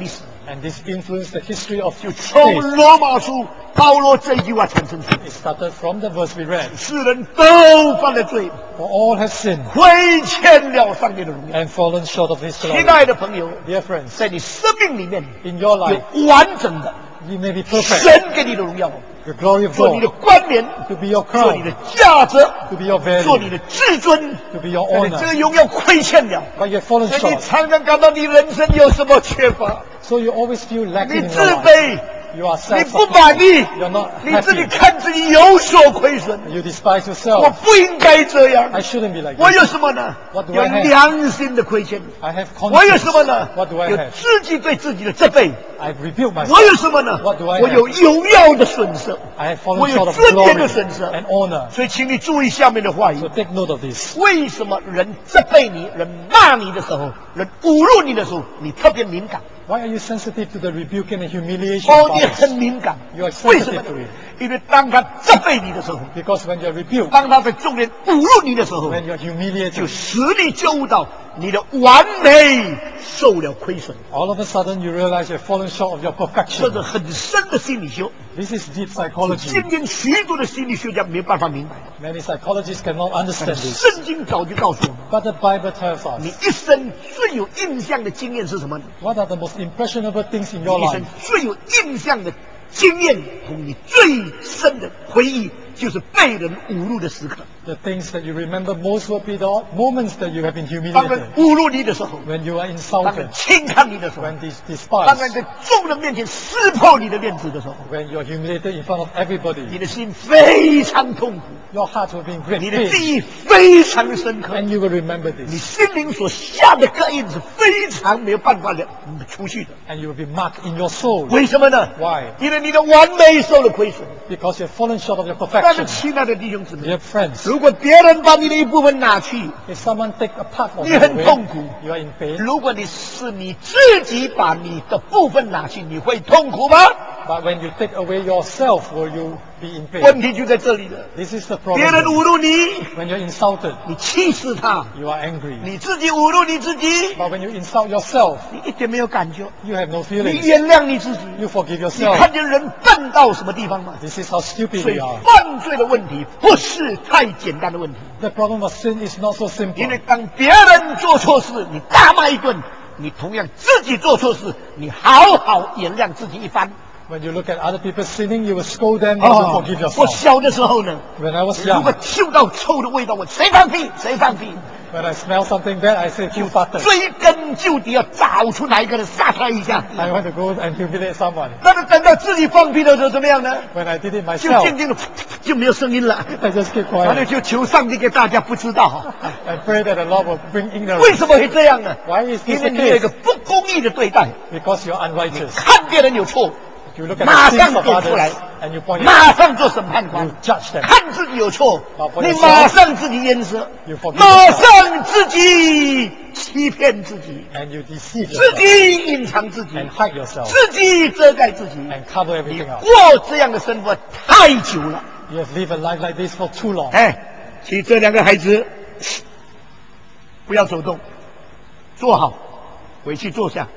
And this influenced the history of 就从 faith. 罗马书保罗这一句话产生出来。 It started from the verse we read. 世人都犯了罪， For all have sinned 亏欠了上帝的荣耀。 and fallen short of His 亲 glory. 爱的朋友， Dear friends, 在你生命里面 in your life, 有完整的 you may be perfect. 神给你的荣耀， The glory of 做你的 God 冠冕， to be your 做你的 crown, 价值， to be your 做你 value, 的至尊。 to be your 但是这个 honor. 荣耀亏欠了， But you have fallen 所以你 short. 常常感到你人生有什么缺乏， So you always feel 你 lacking in 自 your life. 卑， You are 你不满意 self-sufficient. You're not 你自己 happy. 看自己有所亏损。 You despise 我 yourself. 不应该这样， I shouldn't be like 我 this. 有什么呢？ What do 有 I have? 良心的亏欠。 I have 我有 conscience. 什么呢？ What do I 有 have? 自己对自己的责备。 I've rebuked 我有 myself. 什么呢？ What do I 我有 have? 荣耀的损失， I have 我 fallen 有 short of 尊严 glory 的损失。 and honor. 所以，请你注意下面的话语 So。take note of this. 为什么人责备你、人骂你的时候、人侮辱你的时候，你特别敏感？ Why are you sensitive to the rebuke and the humiliation 哦， of 你很 others? 敏感 You are。 为什么 sensitive 呢 to it.？ 因为当他责备你的时候， Because when you're rebuked, 当他在众人侮辱你的时候， when you're 就 humiliated, 使你觉悟到你的完美受了亏损。 all of a sudden you realize you've fallen short of your 这 perfection. 是很深的心理学， This is deep 今 psychology. 天许多的心理学家没有办法明白。 Many psychologists cannot understand this. 圣经早就告诉我们， But the Bible tells 你 us 一生最有印象的经验是什么呢？ what are the most impressionable things in your 你一生 life. 最有印象的经验同你最深的回忆，就是被人侮辱的时刻。 The things that you remember most will be the moments that you have been 当人 humiliated. 侮辱你的时候， When you are 当人 insulted, 轻看你的时候， when dis 当人 despised, 在众人面前撕破你的面子的时候， when you are humiliated in front of everybody. 你的心非常痛苦， Your heart will be in great 你的 pain. 记忆非常深刻， And you will remember 你 this. 心灵所下的刻印是非常没有办法的除去的。 And you will be marked in your soul. 为什么呢？ Why? 因为你的完美受了亏损。 Because you have fallen short of your 但是， perfection. 亲爱的弟兄姊妹， Dear friends, 如果别人把你的一部分拿去， if someone take a part of 你 you 很 away, 痛苦。 you are in pain. 如果你是你自己把你的部分拿去，你会痛苦吗？ But when you take away yourself, will you be in 问 pain? 题就在这里了。 This is the 别人 problem. 侮辱你， When you're insulted, 你气死他； you are angry. 你自己侮辱你自己， But when you insult yourself, 你一点没有感觉， you have no 你 feelings. 原谅你自己。 You forgive 你 yourself. 看见人笨到什么地方吗？ This is how stupid 所以 we are. 犯罪的问题不是太简单的问题， The problem of sin is not so 因为 simple. 当别人做错事，你大骂一顿；你同样自己做错事，你好好原谅自己一番。 When you look at other people sinning, you will scold them and you 哦 forgive 我 yourself. 小的时候呢， When I was 如果 young, 嗅到臭的味道，我谁放屁谁放屁， when I smell something bad, I say, 就 who farted? 追根究底要找出哪一个人杀他一下。 I want to go and humiliate someone. 但是等到自己放屁的时候怎么样呢？ When I did it 就 myself, 静静的就没有声音了。 I just keep 完了 quiet 就求上帝给大家不知道， and pray that the Lord will bring 为 ignorance. 什么会这样呢？ Why is 因 this 为 the 你有一个 case? 不公义的对待， Because you're unrighteous. 看别人有错， You look at 马 the 上 sins of 点出来 others，and you point it 马 out. 上做审判官 You，judge them. 看自己有错 But，for 你 yourself， 马上自己淹死 you forgive， 马 yourself 上自己欺骗自己， And you deceive 自 yourself 己隐藏自己 and，hide yourself 自己遮盖自己。 and cover 你 everything up. 过这样的生活太久了。 You have lived a life like this for too long. 哎，请这两个孩子不要走动，坐好，回去坐下。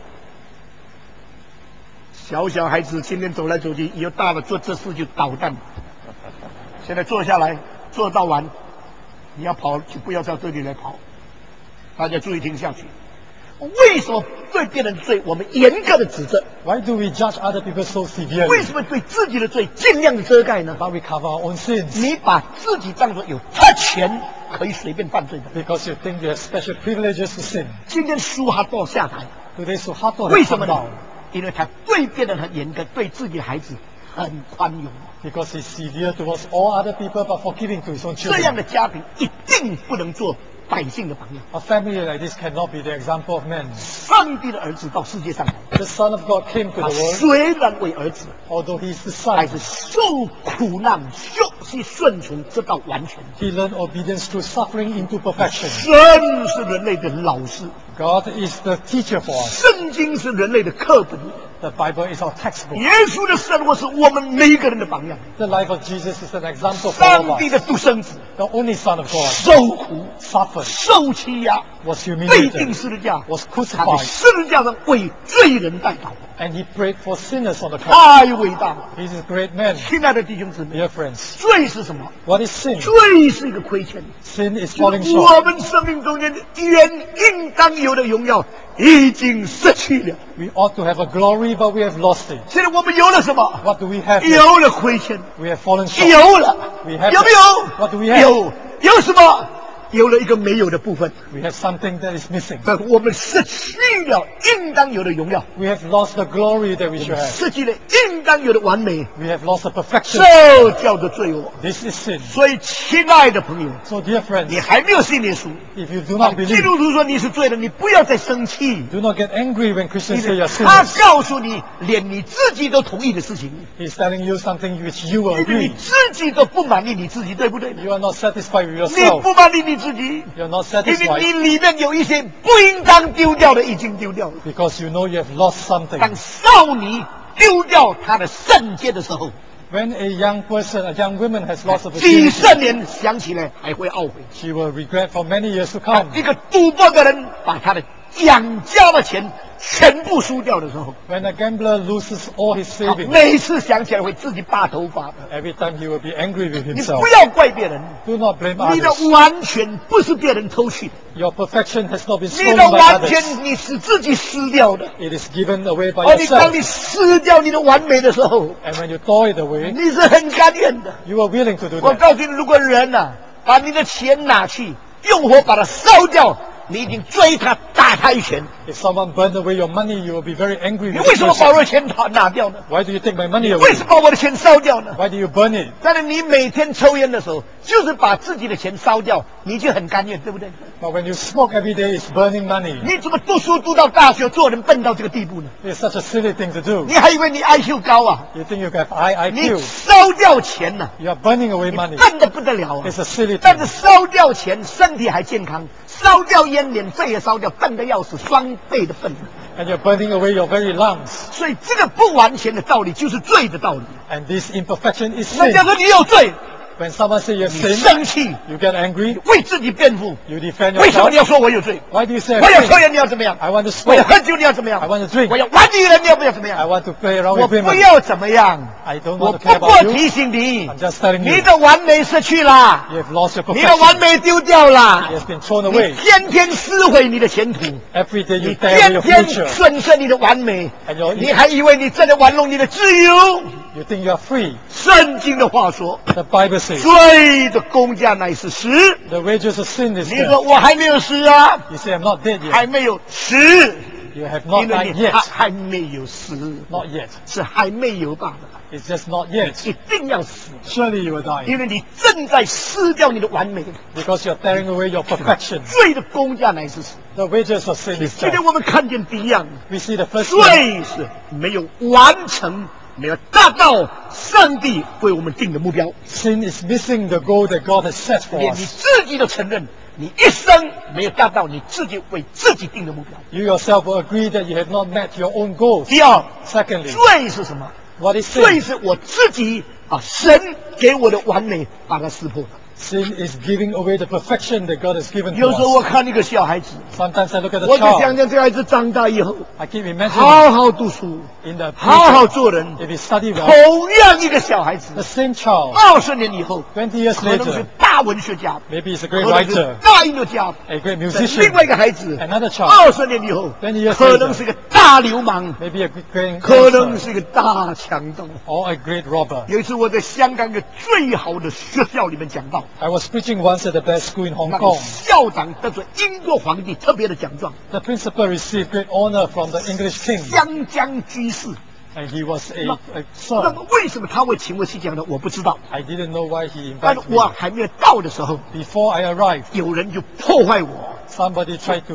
小小孩子今天走来走去，以后大了做这事就捣蛋。现在坐下来，坐到完，你要跑就不要到这里来跑。大家注意听下去。为什么对别人罪我们严格的指责？ Why do we judge other people so 为 severely? 什么对自己的罪尽量的遮盖呢？ But we cover our own sins 你把自己当作有特权可以随便犯罪的。 because you think you have special privileges to sin. 今天苏哈多下台， Today, Suharto 为 has 什么 come 呢 down？ 因为他对别人很严格，对自己的孩子很宽容。 Because he's severe towards all other people, but forgiving to his own 这样 children. 的家庭一定不能做百姓的榜样。 A family like this cannot be the example of men. 上帝的儿子到世界上来， The Son of God came to 他 the world, 虽然为儿子， although he is the 还 Son, 是受苦难、受习顺从，直到完全。 He learned obedience through suffering into perfection. 神是人类的老师， God is the teacher for us. 圣经是人类的课本， The Bible is our textbook. 耶稣的生活是我们每一个人的榜样。 The life of Jesus is an example for all 上 of 帝的 us. 独生子 The only Son of God 受苦、 suffered, 受欺压， was 被钉 humiliated, 十字架， was 他在 crucified, 十字架上为罪人代祷， and he prayed for sinners on the cross. 太伟大了！ He is a great man. 亲爱的弟兄姊妹， Dear friends, 罪是什么？ what is sin? 罪是一个亏欠， Sin is 就 falling 是 short. 我们生命中间原应当有的荣耀已经失去了。 We ought to have a glory, but we have lost it. 现在我们有了什么？ What do we have? 有了亏欠， We have fallen short. 有了， We have 有没有 What do we have? 有，有什么？有了一个没有的部分， We have something that is missing. 但我们失去了应当有的荣耀， We have lost the glory that we should have. 失去了应当有的完美， We have lost the perfection. 这叫做罪恶。 This is sin. 所以，亲爱的朋友， So, dear 你 friends, 还没有信耶稣， if you do not 基 believe, 督徒说你是罪人，你不要再生气。 do not get angry when Christians say you're 他 sinners. 告诉你，连你自己都同意的事情， He's telling you something which you will 因为你 agree. 自己都不满意你自己，对不对？ You are not satisfied with 你 yourself. 不满意你自己， You're not 因为 satisfied 你里面有一些不应当丢掉的，已经丢掉了。 because you know you have lost something. 当少女丢掉她的圣洁的时候， When a young person, a young woman has lost a 几 virginity, 十年想起来还会懊悔。 she will regret for many years to come. 一个赌博的人把他的养家的钱全部输掉的时候， When a gambler loses all his 他 savings, 每次想起来会自己拔头发的。 every time he will be angry with 你 himself. 不要怪别人， Do not blame 你的 others. 完全不是别人偷去的， Your perfection has not been 你 stolen 的 by 完 others. 全你是自己撕掉的。 It is given away by 而你当 yourself. 你撕掉你的完美的时候， And when you tore it away, 你是很甘愿的。 you are willing to do 我 that. 告诉你，如果人呐、把你的钱拿去，用火把它烧掉，你已经追他打他一拳。 If someone burned away your money, you will be very angry 你 with 为 the 什么把我 person. 的钱拿拿掉呢？ Why do you take my money 为 away? 什么把我的钱烧掉呢？ Why do you burn it? 但是你每天抽烟的时候，就是把自己的钱烧掉，你就很甘愿，对不对？ But when you smoke every day, it's burning money. 你怎么读书读到大学，做人笨到这个地步呢？ It's such a silly thing to do. 你还以为你 I Q 高啊？ You think you have high 你 I Q. 烧掉钱呢、 You are burning away 你 money. 笨的不得了啊！ It's a silly 但是 thing. 烧掉钱，身体还健康；烧掉烟，连肺也烧掉，笨的要死，双倍的笨。 And you're burning away your very lungs. 所以这个不完全的道理就是罪的道理。 And this imperfection is 人家 sin. 说你有罪， When someone says you have 你 sinned, 生气， you get angry, 为自己辩护。 you defend 为什么 yourself. 你要说我有罪？ Why do you say 我 I've 要抽 sinned? 烟，你要怎么样？ I want to 我要 smoke. 喝酒，你要怎么样 I？want to drink. 我要玩女人，你要不要怎么 I 样？ want to play around 我 with 不 women. 要怎么样， I don't 我 want to 不 care 过 about you. 提醒你 I'm，just telling 你 you. 的完美失去了， You have lost your 你的完 perfection. 美丢掉了 It，has been thrown 你 away. 天天撕毁你的前途。 Every day 你 you tear away 天 your 天 future. 损失你的完美 And you're-， 你还以为你真的玩弄你的自由？ You think you are free. 圣经的话说， The Bible says 罪的工价乃是死。 the wages of sin is 你说 death. 我还没有死啊， You say I'm not dead 还 yet. 没有死， You have not 因为 died 你还 yet. 还没有死， Not yet. 是还没有罢了。 It's just not yet. 一定要死， Surely you will die. 因为你正在撕掉你的完美。 Because you're tearing away your perfection. 罪的工价乃是死。 The wages of sin is 今天 death. 我们看见第一样， We see the first one. 罪是没有完成，没有达到上帝为我们定的目标。 Sin is missing the goal that God has set for 连你 us. 自己都承认，你一生没有达到你自己为自己定的目标。 You yourself will agree that you have not met your own goals. 第二， Secondly, 罪是什么？ what is 罪 sin? 是我自己啊，神给我的完美把它撕破了。 Sin is giving away the perfection that God has given to 有时候我 us. 看一个小孩子， Sometimes I look at the 我就想 child. 想这个孩子长大以后， I keep imagining 好好读书， in the 好好 future, 做人。 if he study well, 同样一个小孩子 the，same child, 二十年以后， twenty years 可能是 later, 大文学家， maybe he's a 可 great 能是 writer, 大音乐家。 a great 另 musician, 外一个孩子， another child, 二十年以后， twenty years 可能是 later, 个大流氓， maybe a great 可能 gangster, 是个大强盗。 or a great robber. 有一次我在香港一个最好的学校里面讲到， I was preaching once at the best school in Hong 那个 Kong. 校长得罪英国皇帝特别的奖状， The principal received great honor from the English king, 湘江居士。 and he was a, a 那 son. 么为什么他会请我去讲呢？我不知道。 I didn't know why he 但是 invited 我 me. 还没有到的时候， Before I arrived, 有人就破坏我， somebody tried to 开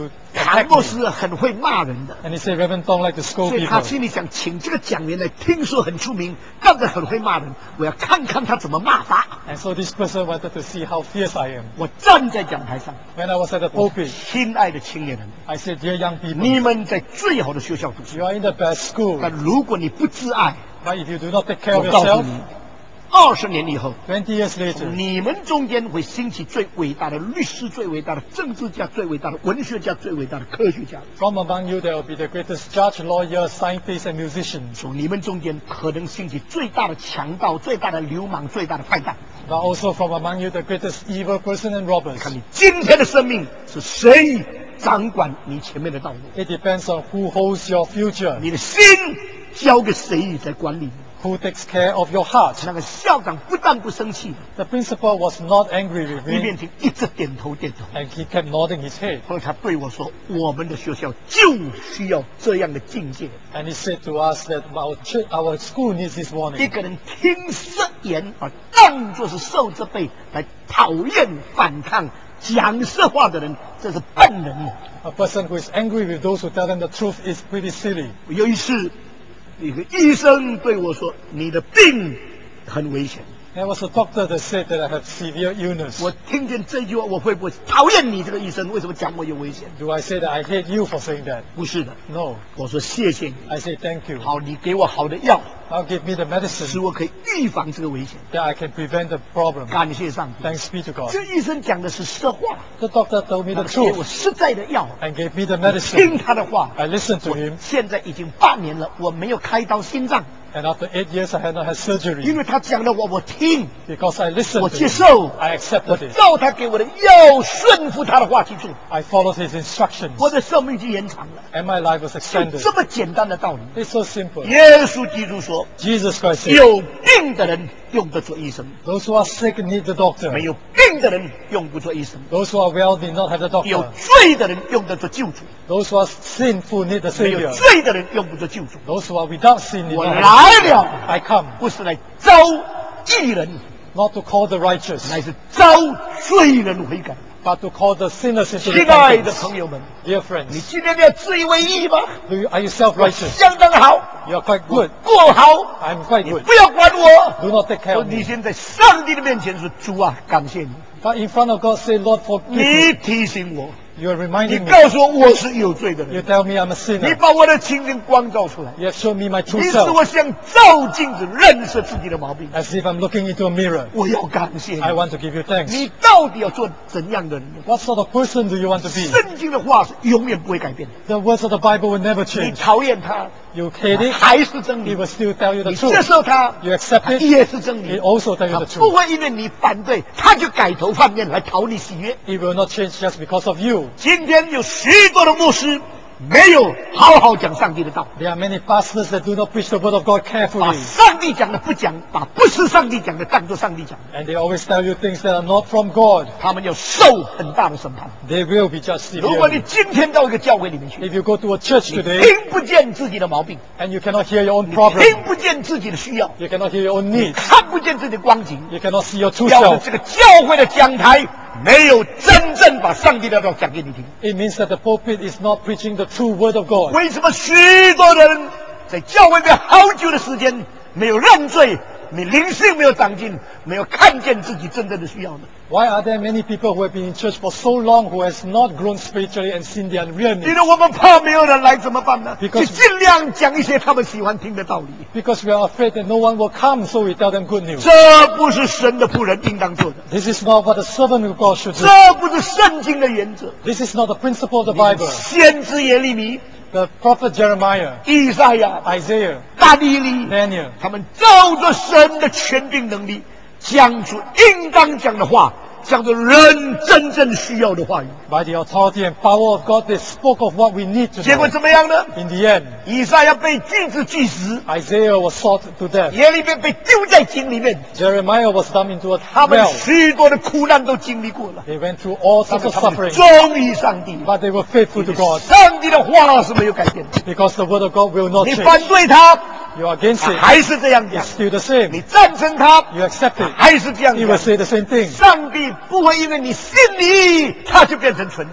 attack 牧 me. 师很会骂人的， And he said, Reverend Tong like to scold 所以他 people. 心里想，请这个讲员来，听说很出名，干得很会骂人，我要看看他怎么骂法。 And so this person wanted to see how fierce I am. 我站在讲台上， When I was at the 我 pulpit, 亲爱的青年人， I said, Dear young 你 people, 们在最好的学校读书， you are in the best school. 但如果你不自爱， But if you do not take care 我 of 告诉 yourself, 你，二十年以后， twenty years later, 你们中间会兴起最伟大的律师、最伟大的政治家、最伟大的文学家、最伟大的科学家。 from among you there will be the greatest judge, lawyer, scientist, and musicians. 从你们中间可能兴起最大的强盗、最大的流氓、最大的坏蛋。 But also from among you the greatest evil person and robbers. 看你今天的生命是谁掌管你前面的道路， It depends on who holds your future, 你的心交给谁在管理你。 who takes care of your heart. 那个校长不但不生气， The principal was not angry with 一 me, 面听一直点头点头。 and he kept nodding his head. 后来他对我说：“我们的学校就需要这样的境界。 And he said to us that our church, our school needs this 一 warning. 个人听色言而当作是受这辈来讨厌、反抗、讲色话的人，这是笨人。 A person who is angry with those who tell them the truth is pretty silly. 有一次，一个医生对我说：“你的病很危险。” There was a doctor that said that I have severe illness. 我听见这句话，我会不会讨厌你这个医生？为什么讲我有危险？ Do I say that I hate you for saying that? 不是的， No. 我说谢谢你。 I say thank you. 好，你给我好的药， Now give me the 使 medicine 我可以预防这个危险。 that I can prevent the problem. 感谢上帝。 Thanks be to God. 这医生讲的是实话， The doctor told me 他 the 给我 truth 实在的药， and gave me the 听 medicine. 他的话。 I listened to him, 现在已经八年了，我没有开刀心脏， and after eight years I had not had 因 surgery 为他讲的话我听， because I 我 listened to 接 him. 受， I 我 accepted it. 照他给我的药顺服他的话去做， I followed his instructions, 我的生命就延长了。 and my life was 就 extended. 这么简单的道理。 It's so simple. 耶稣基督说： Jesus Christ said, 有病的人用得做医生， those who are sick need the doctor. 没有病的人用不做医生。 Those who are well need not have the 有 doctor. 罪的人用得做救主， Those who are sinful need the 没有 Savior. 罪的人用不做救主。 Those who are without sin need 我 not have 来 the 了， I come 不是来招义人， not to call the righteous, 乃是招罪人悔改。 but to call the sinners into 亲爱的 repentance. 朋友们， Dear 你 friends, 今天要自以为义吗？ do you, are you self-righteous? 相当好， You are quite 我 good. 过好， I'm quite 你 good. 不要管我。 Do not take care 说 of 你 me. 现在上帝的面前是主啊，感谢你， But in front of God, say, Lord, forgive 你 me. 提醒我， You are 你 reminding me. 告诉我我是有罪的 You 人， tell me I'm a 你 sinner. 把我的情形光照出来， You have shown me my 你 true 使 self, 我像照镜子认识自己的毛病。 as if I'm looking into a mirror. 我要感谢你， I want to give you thanks. 你到底要做怎样的人呢？ What sort of person do you want to be? 圣经的话是永远不会改变的， The words of the Bible will never 你 change. 讨厌他， You hate it, 还是真 He 理； will still tell you the 你接 truth. 受他， You accept 他 it, 也是真 He 理。 also tell you 他 the 不 truth. 会因为你反对，他就改头换面来讨你喜悦。 He will not change just because of you. 今天有许多的牧师没有好好讲上帝的道， There are many pastors that do not preach the word of God 把 carefully. 上帝讲的不讲，把不是上帝讲的当作上帝讲， And they always tell you things that are not from God. 他们要受很大的审判。 They will be judged 如果你 severely. 今天到一个教会里面去， If you go to a church 你 today 听不见自己的毛病， and you cannot hear your own 听 problem, 不见自己的需要， you cannot hear your own needs, 看不见自己的光景， you cannot see your true 表示 self, 这个教会的讲台没有真正把上帝的道讲给你听。 it means that the pulpit is not preaching the true word of God. 为什么许多人在教会里面好久的时间没有认罪，你灵性没有长进，没有看见自己真正的需要呢？ Why are there many people who have been in church for so long who has not grown spiritually and seen their real 因 needs? 为我们怕没有人来怎么办呢？ Because- 就尽量讲一些他们喜欢听的道理。 Because we are afraid that no one will come, so we tell them good news. 这不是神的仆人应当做的， This is not what the servant of God should do. 这不是圣经的原则。 This is not the principle of the Bible. 先知耶利米、 The prophet Jeremiah, 以赛亚、 Isaiah, 大利利， Daniel, 他们照着神的权柄能力，讲出应当讲的话，讲着人真正需要的话语。 by the authority and power of God, they spoke of what we need to 结果 know. 怎么样呢？ In the end, 以赛亚被锯子锯死， Isaiah was sought to death. 耶利米被丢在井里面， Jeremiah was dumped into a 他们 well. 许多的苦难都经历过了， They went through all 他 sorts 们 of 他们 suffering, 忠于上帝， but they were faithful to God 上帝的话是没有改变的。 because the word of God will not 你 change. 反对他， You are against 他 it, 还是这样讲； it's still the 你 same. 赞成他， You accept 他 it, 还是这样 he will 讲。 say the same thing. 上帝不会因为你信你，他就变成存在。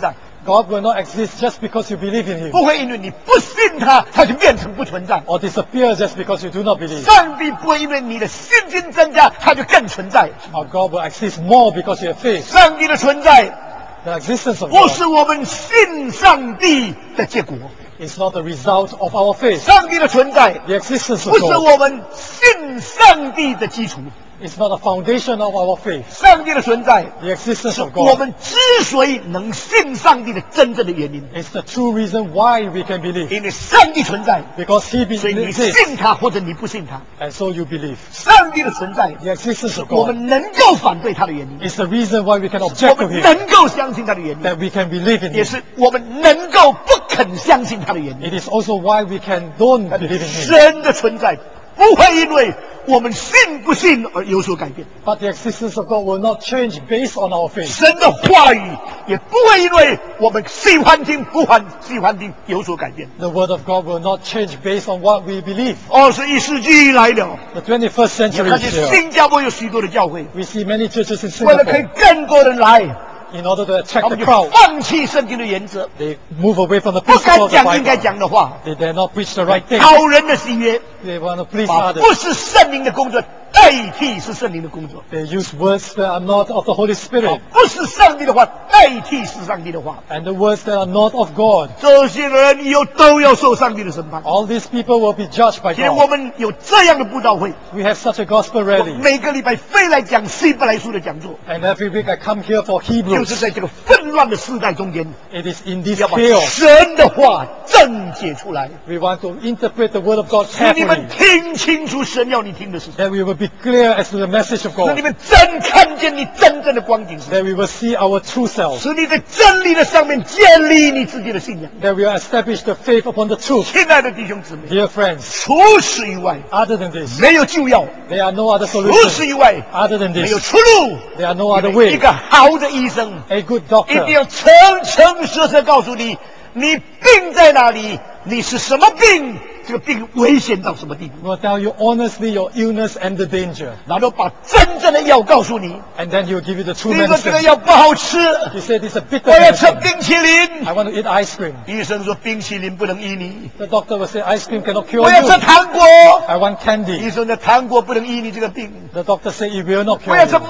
God will not exist just because you believe in Him, 不会因为你不信他，他就变成不存在。 or disappear just because you do not believe. 上帝不会因为你的信心增加，他就更存在。 Our God will exist more because you have faith. 上帝的存在 The existence of 不 God 是我们信上帝的结果， is not the result of our faith. 上帝的存在 The existence 不 of 是 God 我们信上帝的基础。 is not the foundation of our faith. 上帝的存在 The existence 是 of 我 God 们之所以能信上帝的真正的原因。 is the true reason why we can believe. 因为上帝存在， Because He be- 所以你 exists, 信他或者你不信他。 and so you believe. 上帝的存在 The existence 是 of 我 God 们能够反对他的原因， is the reason why we can 我 object to 们 Him, 能够相信他的原因， that we can believe in 也 Him. 是我们能够不肯相信他的原因。 It is also why we can don't believe in Him. 神的存在不会因为我们信不信而有所改变， But the existence of God will not change based on our faith. 神的话语也不会因为我们喜欢听不欢喜欢听有所改变。 The word of God will not change based on what we believe. 二十一世纪来了， The twenty-first 你 century 看 is 见 here. 新加坡有许多的教会， We see many churches in 为了可以 Singapore. 更多人来， In order to 他 attract 们 the 就 crowd, 放弃圣经的原则， they move away from the 不 principle 敢 of the 讲应该 Bible. 讲的话， They dare not preach the right thing. 讨人的喜悦， They want to please 把 others. 不是圣灵的工作代替是圣灵的工作， They use words that are not of the Holy 把 Spirit 不是上帝的话代替是上帝的话。 and the words that are not of God. 这些人以后都要受上帝的审判。 All these people will be judged by 今天我 God. 们有这样的布道会， We have such a gospel 我 rally, 每个礼拜飞来讲希伯来书的讲座， and every week I come here for 就 Hebrews. 是在这个纷乱的时代中间， It is in this 要把 chaos 神的话正解出来， we want to interpret the word of God 使你们 carefully, 听清楚神要你听的是什么， that we will be clear as to the message of 使你 God, 们真看见你真正的光景是什么， that we will see our true self, 使你在真理的上面建立你自己的信仰。 that we will establish the faith upon the truth. 亲爱的弟兄姊妹， Dear friends, 除此以外 other than this, 没有救药， there are no other 除 solutions. 此以外 Other than 没有 this, 出路。 there are no other 一 way. 个好的医生 A good 一定 doctor 要诚诚实实告诉你，你病在哪里，你是什么病，这个病危险到什么地步， will tell you honestly your illness and the danger, 然后把真正的药告诉你。 and then he will give you the true 你说这个 medicine. 药不好吃， He said it's a bitter 我要吃 medicine. 冰淇淋。 I want to eat ice cream. 医生说冰淇淋不能医你。 The doctor will say ice cream cannot cure 我要吃 you. 糖果， I want 医 candy. 生说糖果不能医你这个病。 The doctor say it will not 我 cure 要吃 you. 麦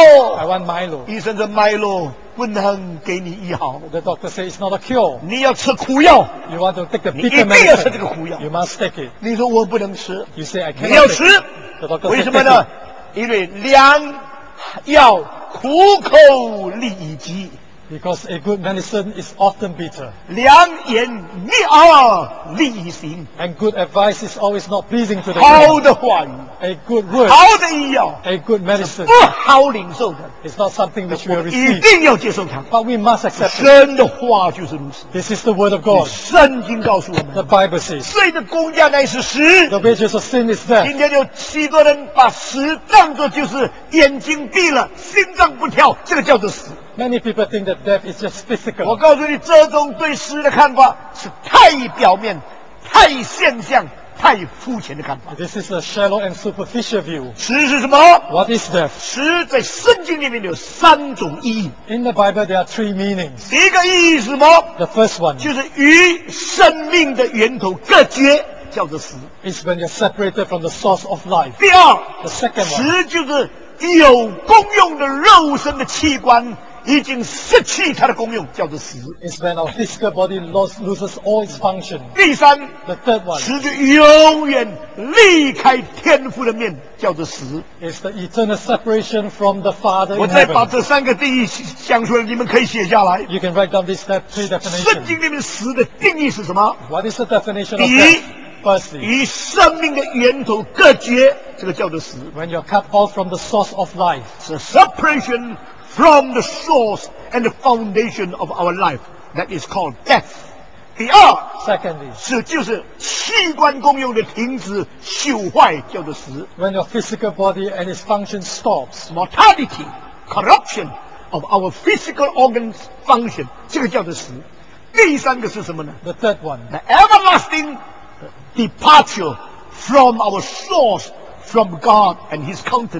I 乐， want Milo. 医生说麦乐不能给你医好， The doctor say it's not a cure. 你要吃苦药。 You want to take the 你一 bitter 定要吃这个 medicine. 苦药。 You must take it. 你说我不能吃， You say I 你要 cannot 吃 take it. The doctor 为 said 什么 take 呢 it.？ 因为良药苦口利己疾， Because a good medicine is often bitter, 良言逆耳利己行。 and good advice is always not pleasing to the 好 ear. 的话语， A good word, 好的医药， a good medicine 不好领受的， is not something which we 我 will 们一 receive, 定要接受它。 but we must accept it. 神的话就是如此， This is the word of God. 圣经告诉我 The 们， Bible says, 罪的公价乃是死。 the wages of sin is death. 今天有许多人把死当作就是眼睛闭了，心脏不跳，这个叫做死。 Many people think that death is just 我 physical. 告诉你，这种对死的看法是太表面、太现象、太肤浅的看法。 This is a shallow and superficial view. 死是什么？ What is death? 死在圣经里面有三种意义。 In the Bible, there are three meanings. 第一个意义是什么？ The first one 就是与生命的源头隔绝，叫做死。 is when you're separated from the source of life. 第二， The second one 死就是有功用的肉身的器官已经失去它的功用，叫做死。 is when our physical body los- loses all its function. 第三， The third one 死就永远离开天父的面，叫做死。 is the eternal separation from the Father 我 in 再把 heaven. 这三个定义讲出来，你们可以写下来。 You can write down these step- three 圣 definitions. 经里面死的定义是什么？ What is the definition of 第一 death? Firstly, 与生命的源头隔绝，这个叫做死。 when you're cut off from the source of life. 是 separation from the source and the foundation of our life. That is called death. 第二 Secondly, 是就是器官功用的停止朽坏，叫做死。 when your physical body and its function stops. Mortality, corruption of our physical organs function，这个叫做死。第三个是什么呢 The third one ？The everlasting departure from our source, from God and His countenance，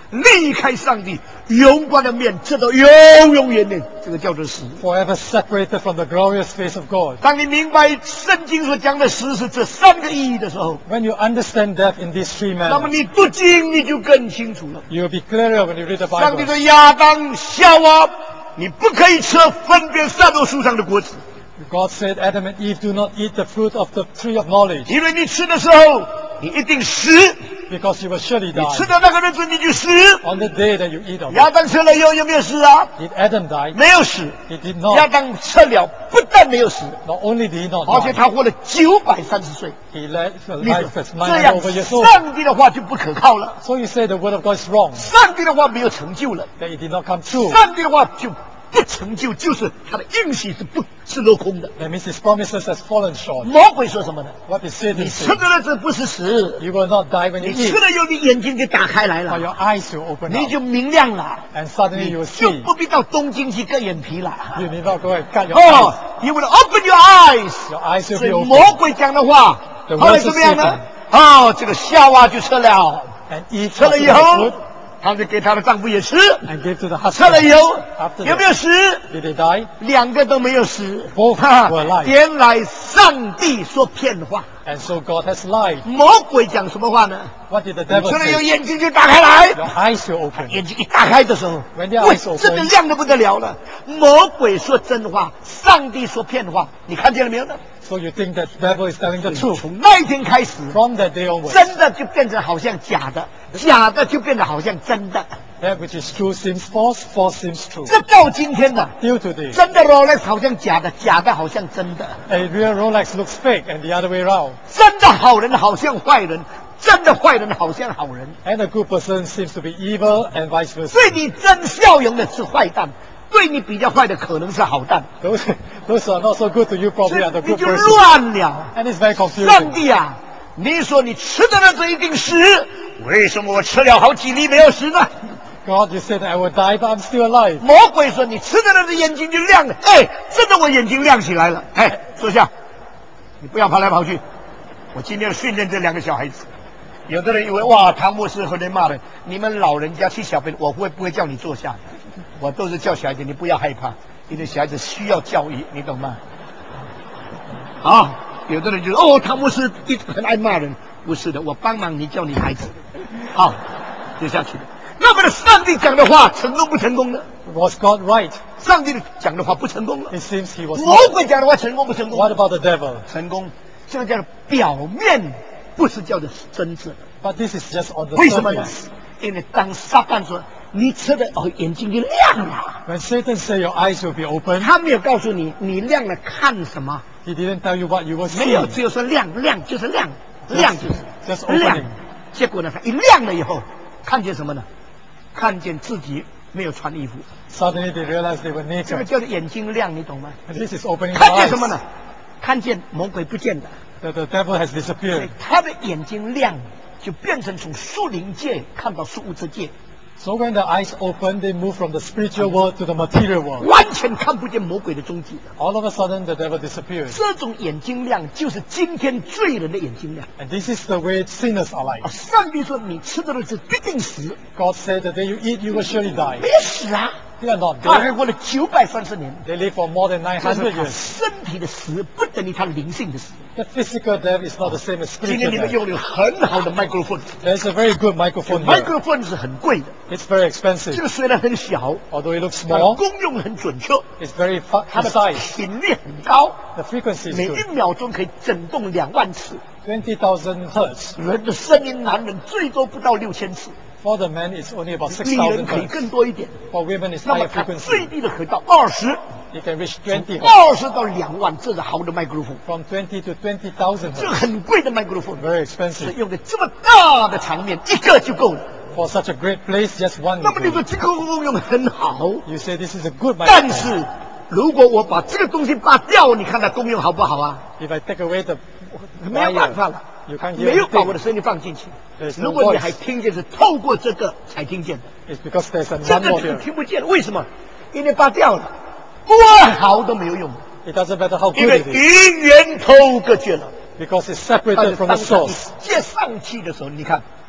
离开上帝荣光的面，直到永永远远，这个叫做死。 forever separated from the glorious face of God. 当你明白圣经所讲的死是这三个意义的时候， When you understand death in these three 那么 manners, 你读经你就更清楚了。 you will be clearer when you read the 上帝 Bible. 说亚当夏娃，你不可以吃分别善恶树上的果子， God said, Adam and Eve, do not eat the fruit of the tree of knowledge, 因为你吃的时候你一定死， because you will surely 你 die. 吃的那个日子你就死。 On the day that you eat of 亚 it. 当吃了以后有没有死啊？ Did Adam die? 没有死。 He did 亚 not. 当吃了不但没有死， Not only did he not 而且 die, 他活了九百三十岁。 he led a 你 life 说 that's 这 nine 样 over years old. 上帝的话就不可靠了， So you say the word of God is wrong, 上帝的话没有成就了， that it did not come true. 上帝的话就不成就，就是他的应许是不是落空的。 That means his promises has fallen short. 魔鬼说什么呢？ What did Satan 你 say? 吃的日子不是死， You will not die when you 你吃 eat, 了以后你眼睛就打开来 but your 了， eyes will open 你 up, 就明亮了， and suddenly 你 you will 就 see. 不必到东京去割眼皮了。 You need not go and cut your 哦 eyes. ，You will open your eyes。 Your eyes will 所以 be 魔 open. 鬼讲的话， The 后来 words 怎 of 么样呢 Satan.？ 哦，这个夏娃就吃了， And Eve 吃了 partook 以 of the 后 food， 她就给她的丈夫也吃， and gave to the 吃了 husband. 以后 After 有没有 that, 死？ did they die? 两个都没有死。 Both 哈 were alive. 原来上帝说骗话， And so God has lied. 魔鬼讲什么话呢？ What did the 你 devil 吃了以后 say? 眼睛就打开来， Your eyes will open. 眼睛一打开的时候， When their 喂 eyes open 真的亮得不得了了。魔鬼说真话，上帝说骗话，你看见了没有呢？ So you think that the devil is telling the truth. 从那一天开始， From that day onwards, 真的就变成好像假的，假的就变得好像真的。 that which is true seems false, false seems true. 这到今天呢， Till today, 真的 Rolex 好像假的，假的好像真的， a real Rolex looks fake and the other way around. 真的好人好像坏人，真的坏人好像好人。 And a good person seems to be evil and vice versa. 对你真效用的是坏蛋，对你比较坏的可能是好蛋， Those, those who are not so good to you 所 probably 以 are the 你 good 就 person. 乱了。 And it's very 上 confusing. 帝啊，你说你吃的日子一定死，为什么我吃了好几粒没有死呢？ God, you said I will die, but I'm still alive. 魔鬼说你吃的日子眼睛就亮了，哎，真的我眼睛亮起来了。哎，坐下，你不要跑来跑去。我今天要训练这两个小孩子。有的人以为哇，唐牧师和人骂人，你们老人家去小便，我会不会叫你坐下？我都是叫小孩子，你不要害怕，因为小孩子需要教育，你懂吗？啊，有的人就说哦，唐牧师一很爱骂人，不是的，我帮忙你叫你孩子，好，接下去。那么呢，上帝讲的话成功不成功呢？ Was God right? 上帝讲的话不成功了， It seems he was 魔 not. 鬼讲的话成功不成功？ What about the devil? 成功，这个叫做表面，不是叫做真正。 But this is just on the 为什么呢 surface.？ 因为当撒旦说你吃的哦，眼睛就亮了， When Satan say your eyes will be open, 他没有告诉你你亮了看什么， he didn't tell you what you will 没有， see. 只有说亮亮就是亮，亮就是 just opening. 亮。结果呢，他一亮了以后，看见什么呢？看见自己没有穿衣服， Suddenly they realized they were 这个 naked. 叫做眼睛亮，你懂吗？ And this is opening 看 the 见什么 eyes. 呢？看见魔鬼不见了。 That the devil has 所以 disappeared. 他的眼睛亮，就变成从属灵界看到属物质界， So when the eyes open, they move from the spiritual world to the material world. 完全看不见魔鬼的踪迹了。 All of a sudden, the devil disappears. 这种眼睛亮，就是今天罪人的眼睛亮。 And this is the way sinners are 啊， like. 上帝说你吃的日子必定死， God said the day you eat, you will surely die. 没死啊， They are not 他还 dead. 活了九百三十年。 They live for more than 这是 nine hundred 他 years. 身体的死，不等于他灵性的死。 The physical death is not the same as 今天 spiritual 你们 death. 用了很好的麦克风， There's a very good microphone here. 麦克风是很贵的， It's very 这 expensive. 个虽然很小， Although it looks 它的 small, 功用很准确， it's very fu- 它的 precise. 频率很高， The frequency is 每 good. 一秒钟可以震动两万次。 twenty thousand hertz. 人的声音，男人最多不到六千次， For the men, it's only about 女 six 人 thousand 可以 hertz. 更多一点。 For women, it's 那么 higher 它 frequency. 最低的可以到二十， It can reach twenty hertz. 二十到两万，这是好的麦克风， From twenty to twenty thousand 这 hertz. 很贵的麦克风， Very 是 expensive. 用的这么大的场面，一个就够了。 For such a great place, just one 那 will 么你说 do. 这个功用很好， You say this is a good 但 microphone. 是如果我把这个东西拔掉，你看它功用好不好啊？ If I take away the 没有办法 wire, 了， you can't 没 hear 有把我的 anything. 声音放进去。 There's no 如果你 voice. 还听见是透过这个才听见的， It's because there's a 这 none 个 more 就 here. 听不见了。为什么？因为拔掉了，多好都没有用， It doesn't matter how 因 good 为 it is. 与源头隔绝了。 Because it's 但 separated 是 from 当 the 它一 source. 接上去的时候，你看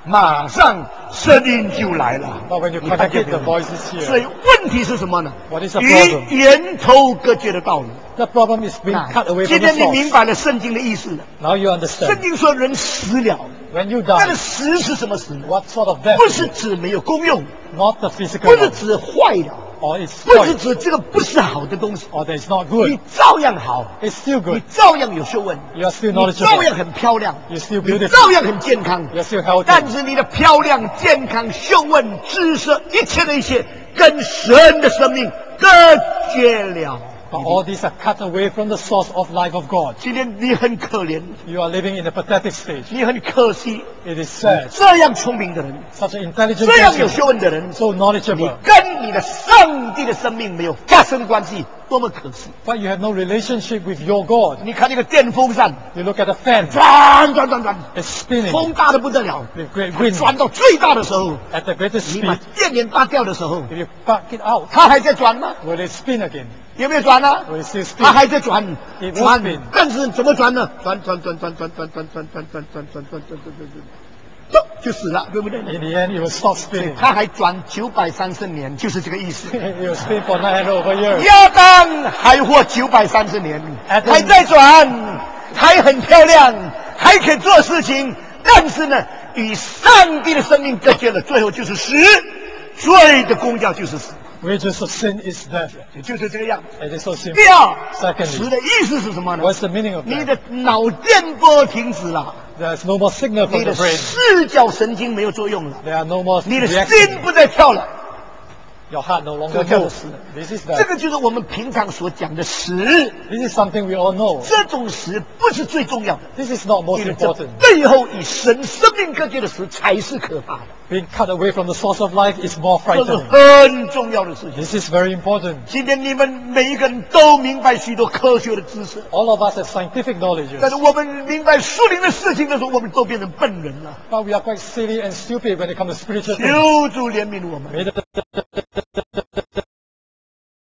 马上声音就来了。 But when you 你看 connect 见 it, 没 the 有？ voice is 所以 here. 问题是什么呢？ What is the problem? 与源头隔绝的道理。 The problem is being 那 cut away 今 from the 天你明 source. 白了圣经的意思了。 Now you 圣 understand. 经说人死了， When you 那 die, 个死是什么死呢？ what sort of death? 不是指没有功用， Not the physical 不是 one. 指坏了， Or it's 不是 spoiled. 指这个不是好的东西， Or that it's not 你 good. 照样好， It's still 你 good. 照样有学问， You are still 你照 knowledgeable. 样很漂亮， You're still 你 beautiful. 照样很健康。 You're still healthy. 但是你的漂亮、健康、学问、知识，一切的一切，跟神的生命隔绝了。 But all these are cut away from the source of life of God. 今天你很可怜， You are living in a pathetic stage. 你很可惜， It is sad. 这样聪明的人， Such an intelligent 这样有学 person, 问的人， so 你 knowledgeable, 跟你的上帝的生命没有发生关系，多么可惜！ but you have no relationship with your God. 你看那个电风扇， You look at the fan, 转转转转， it's spinning 风大的不得了， with great wind. 转到最大的时候， At the greatest 你把 speed, 电源拔掉的时候， if you back it out, 它还在转吗？ will it spin again? 有没有转呢？ Will it still 它 spin? 还在转， It will 转 spin.， 但是怎么转呢？转转转转转转转转转转转转转转转转转，就死了，对不对？ In the end, it will stop spinning. 它还转九百三十年，就是这个意思。 It will spin for nine hundred over years. 亚当还活九百三十年， Adam 还在转，还很漂亮，还可以做事情，但是呢，与上帝的生命隔绝了，最后就是死。罪的功效就是死， Wages of sin is death. 也就是这个样子。 It is so simple. 第二， Secondly 死的意思是什么呢？ What's the meaning of 你 that? 的脑电波停止了， There's no more signal 你 from 的 the brain. 视角神经没有作用了， There are no more 你的心 reactions. 不再跳了。 Your heart no 这 longer 叫做 moves. 死。 This is 这 that. 个就是我们平常所讲的死， This is something we all know. 这种死不是最重要的。 This is not most 因为这 important. 背后与神生命隔绝的死才是可怕的， Being cut away from the source of life is more 这是 frightening. 很重要的事情。 This is very important. 今天你们每一个人都明白许多科学的知识， All of us have scientific knowledge, 但是我们明白属灵的事情的时候，我们都变成笨人了。 but we are quite silly and stupid when it comes to spiritual things. 求主怜悯我们。 May the